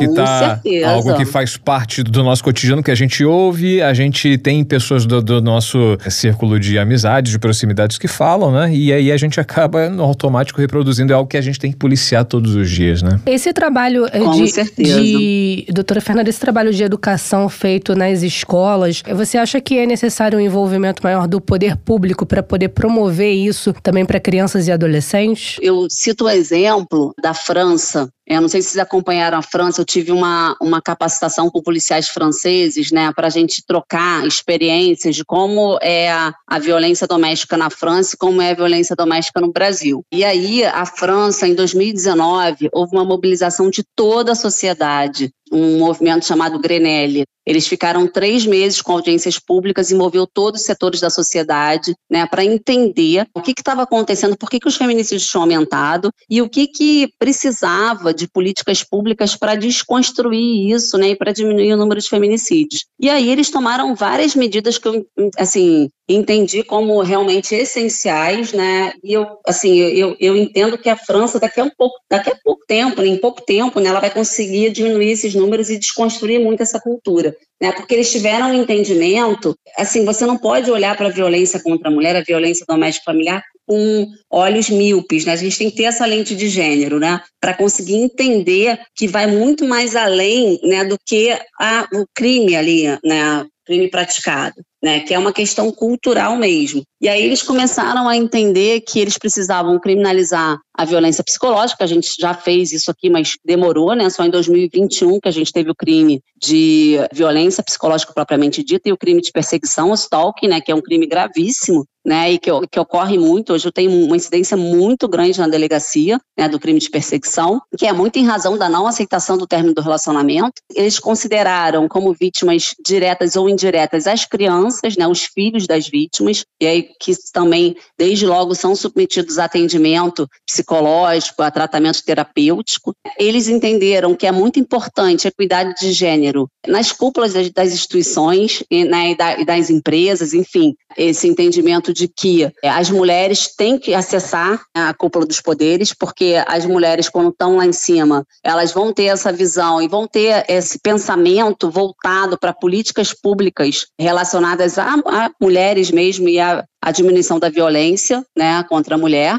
que faz parte do nosso cotidiano, que a gente ouve, a gente tem pessoas do nosso círculo de amizades, de proximidades que falam, né? E aí a gente acaba no automático reproduzindo, é algo que a gente tem que policiar todos os dias, né? Esse trabalho doutora Fernanda, esse trabalho de educação feito nas escolas, você acha que é necessário um envolvimento maior do poder público para poder promover isso também para crianças e adolescentes? Eu cito o exemplo da França. Eu não sei se vocês acompanharam a França, eu tive uma capacitação com policiais franceses, né, para a gente trocar experiências de como é a violência doméstica na França e como é a violência doméstica no Brasil. E aí, a França, em 2019, houve uma mobilização de toda a sociedade, um movimento chamado Grenelle. Eles ficaram 3 meses com audiências públicas, envolveu todos os setores da sociedade, né, para entender o que estava acontecendo, por que os feminicídios tinham aumentado e o que precisava de políticas públicas para desconstruir isso, né, e para diminuir o número de feminicídios. E aí eles tomaram várias medidas que eu, assim, entendi como realmente essenciais, né, e eu entendo que a França daqui a pouco tempo, né, ela vai conseguir diminuir esses números e desconstruir muito essa cultura, né, porque eles tiveram um entendimento, assim, você não pode olhar para a violência contra a mulher, a violência doméstica familiar, com olhos míopes, né? A gente tem que ter essa lente de gênero, né? Para conseguir entender que vai muito mais além, né, do que o crime ali, né? Crime praticado, né, que é uma questão cultural mesmo. E aí eles começaram a entender que eles precisavam criminalizar a violência psicológica. A gente já fez isso aqui, mas demorou, né? Só em 2021 que a gente teve o crime de violência psicológica propriamente dita e o crime de perseguição, o stalking, né, que é um crime gravíssimo, né, e que ocorre muito. Hoje eu tenho uma incidência muito grande na delegacia, né, do crime de perseguição, que é muito em razão da não aceitação do término do relacionamento. Eles consideraram como vítimas diretas ou indiretas as crianças, né, os filhos das vítimas, e aí que também, desde logo, são submetidos a atendimento psicológico, a tratamento terapêutico. Eles entenderam que é muito importante a equidade de gênero nas cúpulas das instituições, né, e das empresas, enfim, esse entendimento de que as mulheres têm que acessar a cúpula dos poderes, porque as mulheres, quando estão lá em cima, elas vão ter essa visão e vão ter esse pensamento voltado para políticas públicas relacionadas a mulheres mesmo e a diminuição da violência, né, contra a mulher.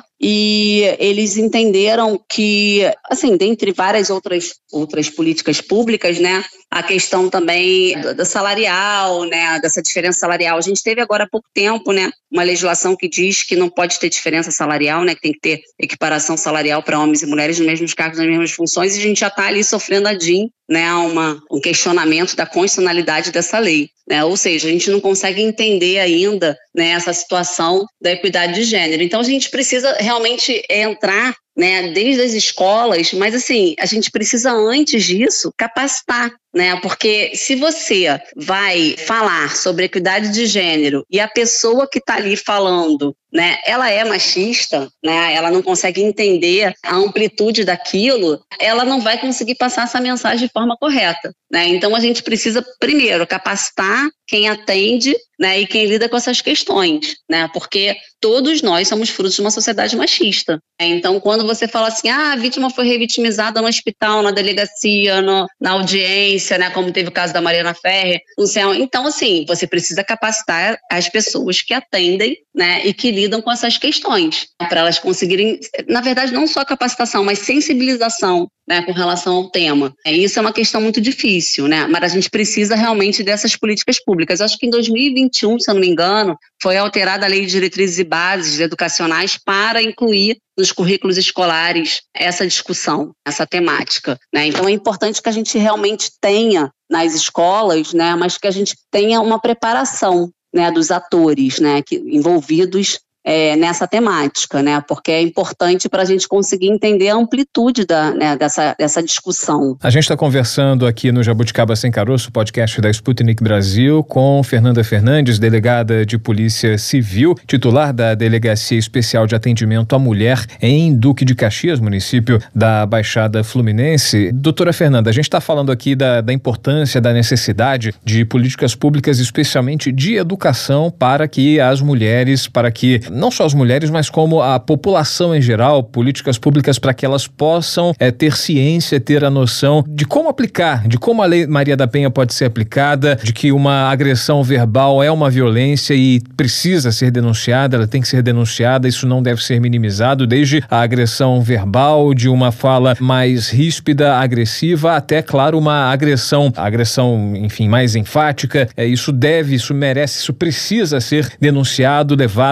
E eles entenderam que, assim, dentre várias outras políticas públicas, né, a questão também da salarial, né, dessa diferença salarial. A gente teve agora há pouco tempo, né, uma legislação que diz que não pode ter diferença salarial, né, que tem que ter equiparação salarial para homens e mulheres nos mesmos cargos, nas mesmas funções, e a gente já está ali sofrendo a DIN, né, um questionamento da constitucionalidade dessa lei, né, ou seja, a gente não consegue entender ainda, né, essa situação da equidade de gênero. Então a gente precisa realmente entrar, né, desde as escolas, mas assim, a gente precisa antes disso capacitar, né, porque se você vai falar sobre equidade de gênero e a pessoa que está ali falando, né, ela é machista, né, ela não consegue entender a amplitude daquilo, ela não vai conseguir passar essa mensagem de forma correta, né, então a gente precisa primeiro capacitar quem atende, né, e quem lida com essas questões, né, porque todos nós somos frutos de uma sociedade machista. Então, quando você fala assim, a vítima foi revitimizada no hospital, na delegacia, na audiência, né, como teve o caso da Mariana Ferrer, no céu. Então, assim, você precisa capacitar as pessoas que atendem, né, e que lidam com essas questões, para elas conseguirem, na verdade, não só capacitação, mas sensibilização, né, com relação ao tema. Isso é uma questão muito difícil, né, mas a gente precisa realmente dessas políticas públicas. Eu acho que em 2021, se eu não me engano, foi alterada a Lei de Diretrizes e Bases Educacionais para incluir nos currículos escolares essa discussão, essa temática, né? Então é importante que a gente realmente tenha nas escolas, né, mas que a gente tenha uma preparação, né, dos atores, né, envolvidos nessa temática, né? Porque é importante para a gente conseguir entender a amplitude dessa discussão. A gente está conversando aqui no Jabuticaba Sem Caroço, podcast da Sputnik Brasil, com Fernanda Fernandes, delegada de Polícia Civil, titular da Delegacia Especial de Atendimento à Mulher em Duque de Caxias, município da Baixada Fluminense. Doutora Fernanda, a gente está falando aqui da importância, da necessidade de políticas públicas, especialmente de educação, para que as mulheres, para que não só as mulheres, mas como a população em geral, políticas públicas para que elas possam ter ciência, ter a noção de como aplicar, de como a Lei Maria da Penha pode ser aplicada, de que uma agressão verbal é uma violência e precisa ser denunciada, ela tem que ser denunciada, isso não deve ser minimizado, desde a agressão verbal, de uma fala mais ríspida, agressiva, até, claro, uma agressão, enfim, mais enfática. Isso merece, isso precisa ser denunciado, levado à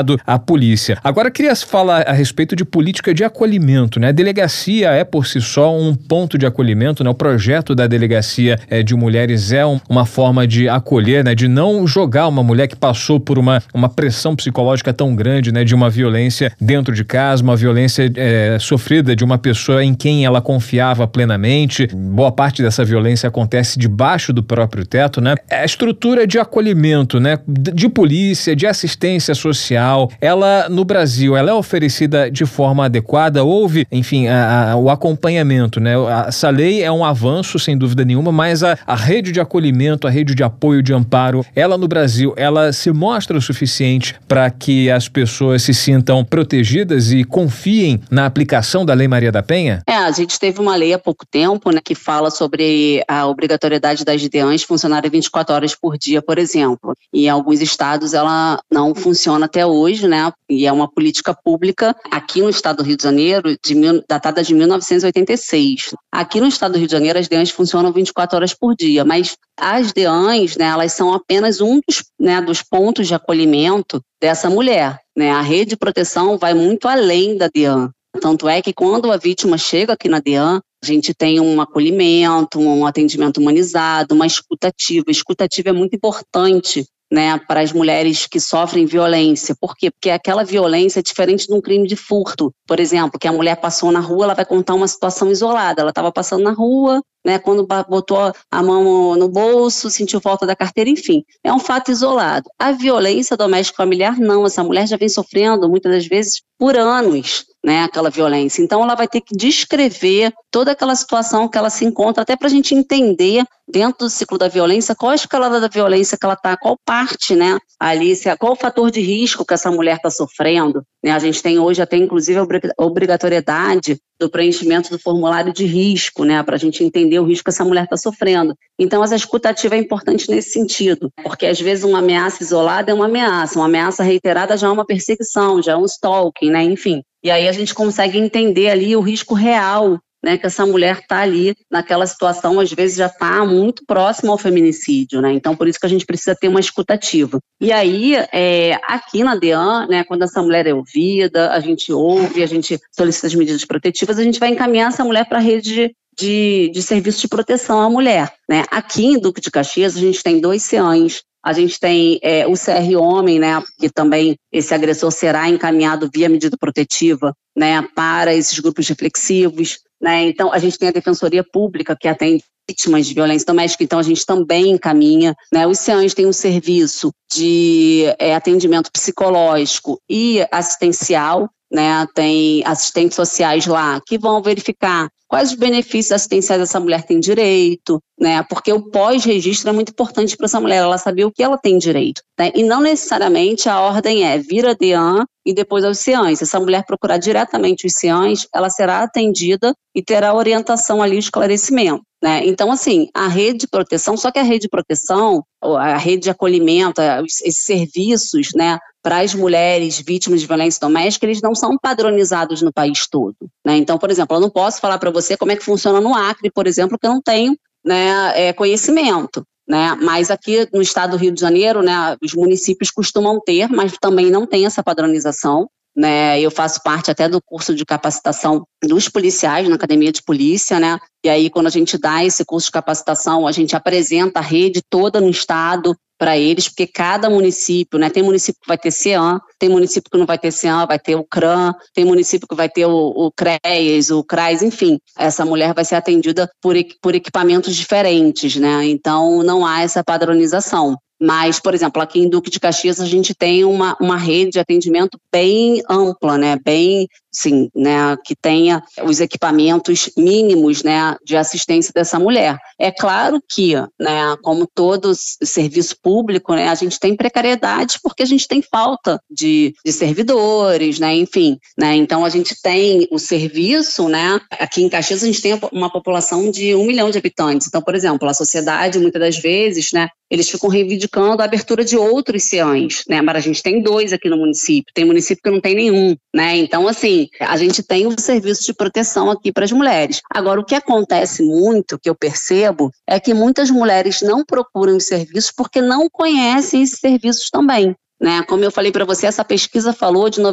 polícia. Agora, queria falar a respeito de política de acolhimento, né? A delegacia é, por si só, um ponto de acolhimento, né? O projeto da delegacia de mulheres é uma forma de acolher, né? De não jogar uma mulher que passou por uma pressão psicológica tão grande, né? De uma violência dentro de casa, uma violência sofrida de uma pessoa em quem ela confiava plenamente. Boa parte dessa violência acontece debaixo do próprio teto, né? A estrutura de acolhimento, né? De polícia, de assistência social, ela no Brasil, ela é oferecida de forma adequada? Houve, enfim, o acompanhamento, né? Essa lei é um avanço, sem dúvida nenhuma, mas a rede de acolhimento, a rede de apoio, de amparo, ela no Brasil, ela se mostra o suficiente para que as pessoas se sintam protegidas e confiem na aplicação da Lei Maria da Penha? A gente teve uma lei há pouco tempo, né, que fala sobre a obrigatoriedade das DEANs funcionarem 24 horas por dia, por exemplo. E em alguns estados ela não funciona até hoje, né? E é uma política pública aqui no estado do Rio de Janeiro, datada de 1986. Aqui no estado do Rio de Janeiro, as DEANs funcionam 24 horas por dia, mas as DEANs, né, elas são apenas um dos pontos de acolhimento dessa mulher, né? A rede de proteção vai muito além da DEAN. Tanto é que quando a vítima chega aqui na DEAN, a gente tem um acolhimento, um atendimento humanizado, uma escutativa. A escutativa é muito importante, né, para as mulheres que sofrem violência. Por quê? Porque aquela violência é diferente de um crime de furto. Por exemplo, que a mulher passou na rua, ela vai contar uma situação isolada. Ela estava passando na rua, né, quando botou a mão no bolso, sentiu falta da carteira, enfim. É um fato isolado. A violência doméstica familiar, não. Essa mulher já vem sofrendo, muitas das vezes, por anos, né, aquela violência. Então, ela vai ter que descrever toda aquela situação que ela se encontra, até para a gente entender, dentro do ciclo da violência, qual a escalada da violência que ela está, qual parte, né, ali, qual o fator de risco que essa mulher está sofrendo. Né? A gente tem hoje até, inclusive, a obrigatoriedade do preenchimento do formulário de risco, né, para a gente entender o risco que essa mulher está sofrendo. Então, essa escutativa é importante nesse sentido, porque às vezes uma ameaça isolada é uma ameaça reiterada já é uma perseguição, já é um stalking, né, enfim. E aí a gente consegue entender ali o risco real, né, que essa mulher está ali naquela situação, às vezes já está muito próxima ao feminicídio, né? Então, por isso que a gente precisa ter uma escutativa. E aí, aqui na DEAN, né, quando essa mulher é ouvida, a gente ouve, a gente solicita as medidas protetivas, a gente vai encaminhar essa mulher para a rede de serviço de proteção à mulher, né? Aqui em Duque de Caxias, a gente tem 2 CEANs. A gente tem o CR Homem, né, que também esse agressor será encaminhado via medida protetiva, né, para esses grupos reflexivos, né. Então, a gente tem a Defensoria Pública, que atende vítimas de violência doméstica, então a gente também encaminha, né. Os CEANs têm um serviço de atendimento psicológico e assistencial, né, tem assistentes sociais lá que vão verificar quais os benefícios assistenciais essa mulher tem direito, né, porque o pós-registro é muito importante para essa mulher, ela saber o que ela tem direito, né, e não necessariamente a ordem é vir a DEAN e depois aos CEANs. Se essa mulher procurar diretamente os CEANs, ela será atendida e terá orientação ali, esclarecimento, né. Então, assim, a rede de proteção, só que a rede de proteção, a rede de acolhimento, esses serviços, né, para as mulheres vítimas de violência doméstica, eles não são padronizados no país todo, né. Então, por exemplo, eu não posso falar para você como é que funciona no Acre, por exemplo, porque eu não tenho, né, conhecimento, né, mas aqui no estado do Rio de Janeiro, né, os municípios costumam ter, mas também não tem essa padronização, né. Eu faço parte até do curso de capacitação dos policiais na academia de polícia, né, e aí quando a gente dá esse curso de capacitação, a gente apresenta a rede toda no estado para eles, porque cada município, né, tem município que vai ter CEAN, tem município que não vai ter CEAN, vai ter o CRAM, tem município que vai ter o CREAS, o CRAS, enfim, essa mulher vai ser atendida por equipamentos diferentes, né, então não há essa padronização. Mas, por exemplo, aqui em Duque de Caxias a gente tem uma rede de atendimento bem ampla, né, bem, sim, né, que tenha os equipamentos mínimos, né, de assistência dessa mulher. É claro que, né, como todo serviço público, né, a gente tem precariedade porque a gente tem falta de servidores, né, enfim, né, então a gente tem o serviço, né, aqui em Caxias a gente tem uma população de 1 milhão de habitantes, então, por exemplo, a sociedade, muitas das vezes, né, eles ficam reivindicando a abertura de outros CEANs, né, mas a gente tem 2 aqui no município, tem município que não tem nenhum, né, então assim, a gente tem um serviço de proteção aqui para as mulheres. Agora, o que acontece muito, que eu percebo, é que muitas mulheres não procuram os serviços porque não conhecem esses serviços também. né? Como eu falei para você, essa pesquisa falou de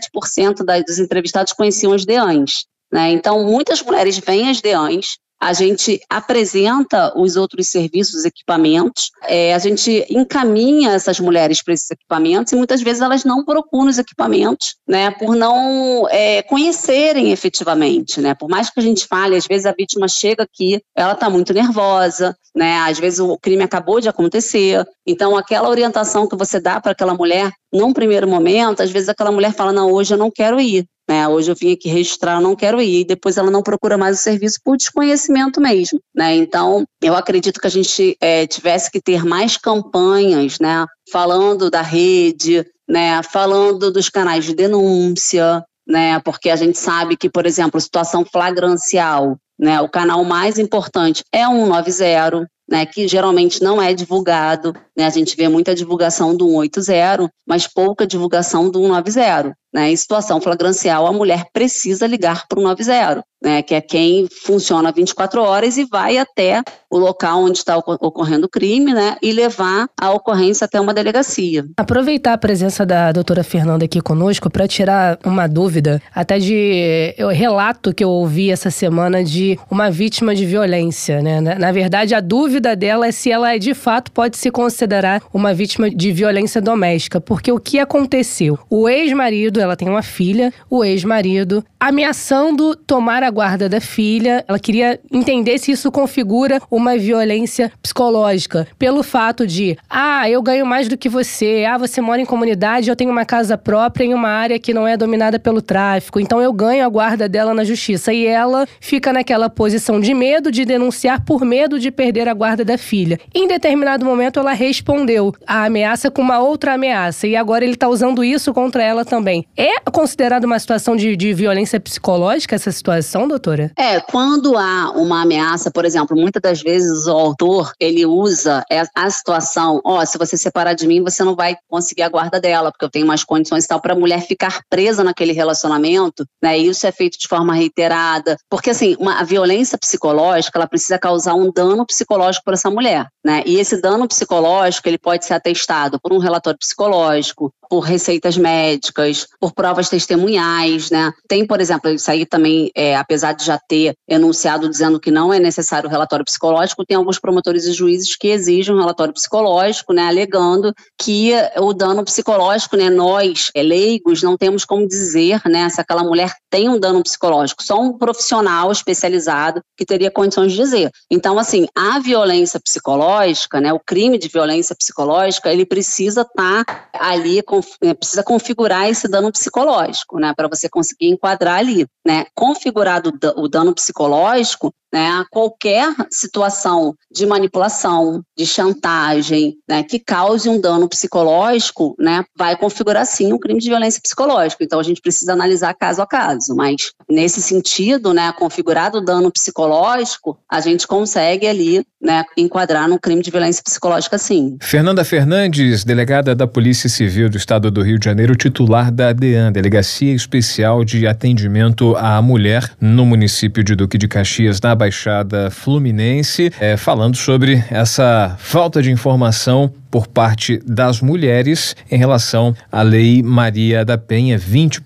97% dos entrevistados conheciam as DEANs, né? Então, muitas mulheres vêm às DEANs, a gente apresenta os outros serviços, equipamentos, a gente encaminha essas mulheres para esses equipamentos e muitas vezes elas não procuram os equipamentos, né, por não conhecerem efetivamente, né, por mais que a gente fale, às vezes a vítima chega aqui, ela está muito nervosa, né, às vezes o crime acabou de acontecer, então aquela orientação que você dá para aquela mulher, num primeiro momento, às vezes aquela mulher fala, não, hoje eu não quero ir. Hoje eu vim aqui registrar, eu não quero ir, e depois ela não procura mais o serviço por desconhecimento mesmo, né? Então, eu acredito que a gente tivesse que ter mais campanhas, né? Falando da rede, né? Falando dos canais de denúncia, né? Porque a gente sabe que, por exemplo, situação flagrancial, né? O canal mais importante é o 190, né, que geralmente não é divulgado, né, a gente vê muita divulgação do 180, mas pouca divulgação do 190, né, em situação flagrancial a mulher precisa ligar para o 190, né, que é quem funciona 24 horas e vai até o local onde está ocorrendo o crime, né, e levar a ocorrência até uma delegacia. Aproveitar a presença da doutora Fernanda aqui conosco para tirar uma dúvida, até de relato que eu ouvi essa semana de uma vítima de violência, né, na verdade a dúvida dela é se ela de fato pode se considerar uma vítima de violência doméstica, porque o que aconteceu? O ex-marido, ela tem uma filha, o ex-marido ameaçando tomar a guarda da filha, ela queria entender se isso configura uma violência psicológica, pelo fato de, eu ganho mais do que você, você mora em comunidade, eu tenho uma casa própria em uma área que não é dominada pelo tráfico, então eu ganho a guarda dela na justiça, e ela fica naquela posição de medo de denunciar por medo de perder a guarda da filha. Em determinado momento ela respondeu a ameaça com uma outra ameaça, e agora ele está usando isso contra ela também. É considerado uma situação de violência psicológica essa situação, doutora? Quando há uma ameaça, por exemplo, muitas das vezes o autor, ele usa a situação, se você separar de mim, você não vai conseguir a guarda dela, porque eu tenho mais condições e tal, para a mulher ficar presa naquele relacionamento, né? Isso é feito de forma reiterada, porque assim, a violência psicológica, ela precisa causar um dano psicológico para essa mulher, né? E esse dano psicológico, ele pode ser atestado por um relatório psicológico, por receitas médicas, por provas testemunhais, né? Tem, por exemplo, isso aí também, apesar de já ter enunciado dizendo que não é necessário o relatório psicológico, tem alguns promotores e juízes que exigem um relatório psicológico, né? Alegando que o dano psicológico, né? Nós, leigos, não temos como dizer, né? Se aquela mulher tem um dano psicológico. Só um profissional especializado que teria condições de dizer. Então, assim, a violência psicológica, né? O crime de violência psicológica, ele precisa estar ali, precisa configurar esse dano psicológico, né, para você conseguir enquadrar ali, né, configurado o dano psicológico, né, qualquer situação de manipulação, de chantagem, né, que cause um dano psicológico, né, vai configurar sim um crime de violência psicológica. Então a gente precisa analisar caso a caso, mas nesse sentido, né, configurado o dano psicológico, a gente consegue ali, né, enquadrar no crime de violência psicológica sim. Fernanda Fernandes, delegada da Polícia Civil do Estado do Rio de Janeiro, titular da DEAN, Delegacia Especial de Atendimento à Mulher, no município de Duque de Caxias, na Baixada Fluminense, falando sobre essa falta de informação por parte das mulheres em relação à Lei Maria da Penha.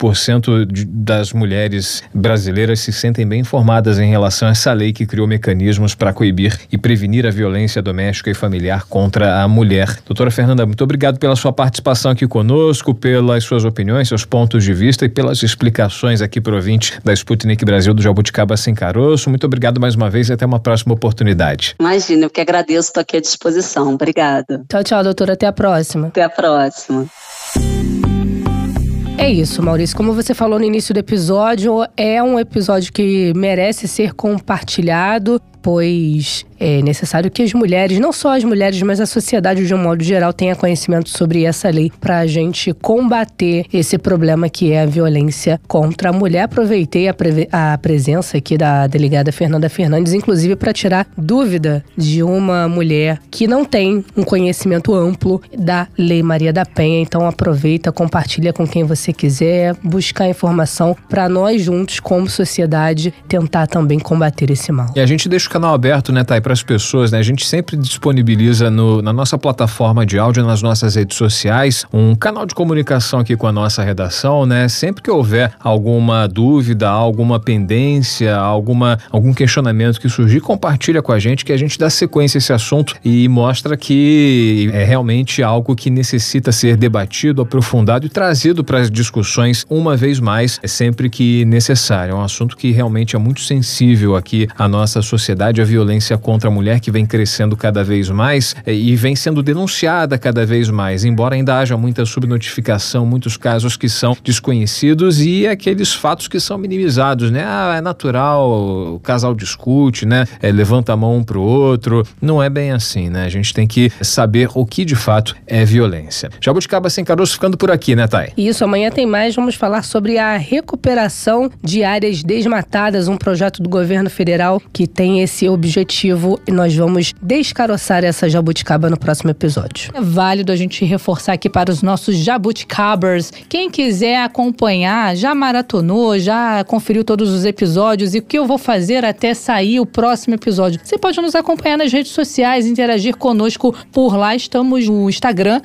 20% das mulheres brasileiras se sentem bem informadas em relação a essa lei que criou mecanismos para coibir e prevenir a violência doméstica e familiar contra a mulher. Doutora Fernanda, muito obrigado pela sua participação aqui conosco, pelas suas opiniões, seus pontos de vista e pelas explicações aqui para o ouvinte da Sputnik Brasil do Jabuticaba Sem Caroço. Muito obrigado mais uma vez e até uma próxima oportunidade. Imagina, eu que agradeço, estou aqui à disposição. Obrigada. Tchau, doutora. Até a próxima. Até a próxima. É isso, Maurício. Como você falou no início do episódio, é um episódio que merece ser compartilhado, pois é necessário que as mulheres, não só as mulheres, mas a sociedade de um modo geral tenha conhecimento sobre essa lei para a gente combater esse problema que é a violência contra a mulher. Aproveitei a presença aqui da delegada Fernanda Fernandes, inclusive para tirar dúvida de uma mulher que não tem um conhecimento amplo da Lei Maria da Penha. Então aproveita, compartilha com quem você quiser, buscar informação para nós juntos, como sociedade, tentar também combater esse mal. E a gente deixa canal aberto, né, Thay, para as pessoas, né? A gente sempre disponibiliza na nossa plataforma de áudio, nas nossas redes sociais, um canal de comunicação aqui com a nossa redação, né? Sempre que houver alguma dúvida, alguma pendência, algum questionamento que surgir, compartilha com a gente, que a gente dá sequência a esse assunto e mostra que é realmente algo que necessita ser debatido, aprofundado e trazido para as discussões uma vez mais, sempre que necessário. É um assunto que realmente é muito sensível aqui à nossa sociedade, a violência contra a mulher, que vem crescendo cada vez mais e vem sendo denunciada cada vez mais, embora ainda haja muita subnotificação, muitos casos que são desconhecidos e aqueles fatos que são minimizados, né? É natural, o casal discute, né? Levanta a mão um pro outro. Não é bem assim, né? A gente tem que saber o que de fato é violência. Jabuticaba Sem Caroço ficando por aqui, né, Thay? Isso, amanhã tem mais. Vamos falar sobre a recuperação de áreas desmatadas, um projeto do governo federal que tem esse objetivo e nós vamos descaroçar essa jabuticaba no próximo episódio. É válido a gente reforçar aqui para os nossos jabuticabers. Quem quiser acompanhar, já maratonou, já conferiu todos os episódios e o que eu vou fazer até sair o próximo episódio. Você pode nos acompanhar nas redes sociais, interagir conosco por lá. Estamos no Instagram,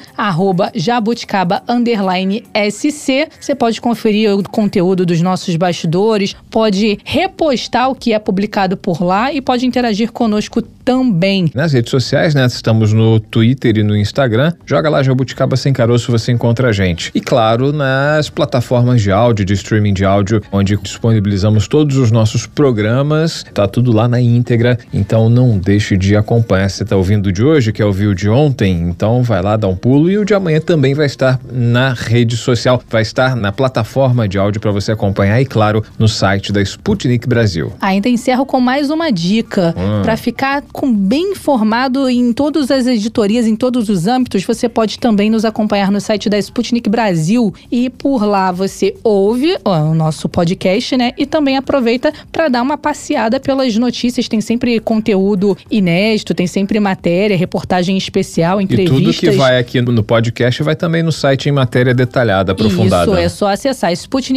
@jabuticaba_SC. Você pode conferir o conteúdo dos nossos bastidores, pode repostar o que é publicado por lá e pode interagir conosco também. Nas redes sociais, né? Estamos no Twitter e no Instagram. Joga lá Jabuticaba Sem Caroço, você encontra a gente. E claro, nas plataformas de áudio, de streaming de áudio, onde disponibilizamos todos os nossos programas. Tá tudo lá na íntegra, então não deixe de acompanhar. Você tá ouvindo o de hoje, quer ouvir o de ontem? Então vai lá, dá um pulo. E o de amanhã também vai estar na rede social, vai estar na plataforma de áudio para você acompanhar e, claro, no site da Sputnik Brasil. Ainda encerro com mais uma dica. Para ficar bem informado em todas as editorias, em todos os âmbitos, você pode também nos acompanhar no site da Sputnik Brasil e por lá você ouve o nosso podcast, né? E também aproveita para dar uma passeada pelas notícias. Tem sempre conteúdo inédito, tem sempre matéria, reportagem especial, entrevistas. E tudo que vai aqui no podcast vai também no site em matéria detalhada, aprofundada. Isso, é só acessar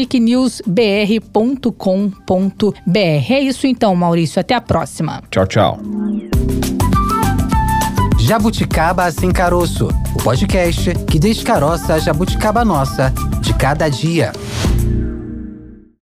sputniknewsbr.com.br. É isso então, Maurício. Até a próxima. Tchau, tchau. Jabuticaba Sem Caroço, o podcast que descaroça a jabuticaba nossa de cada dia.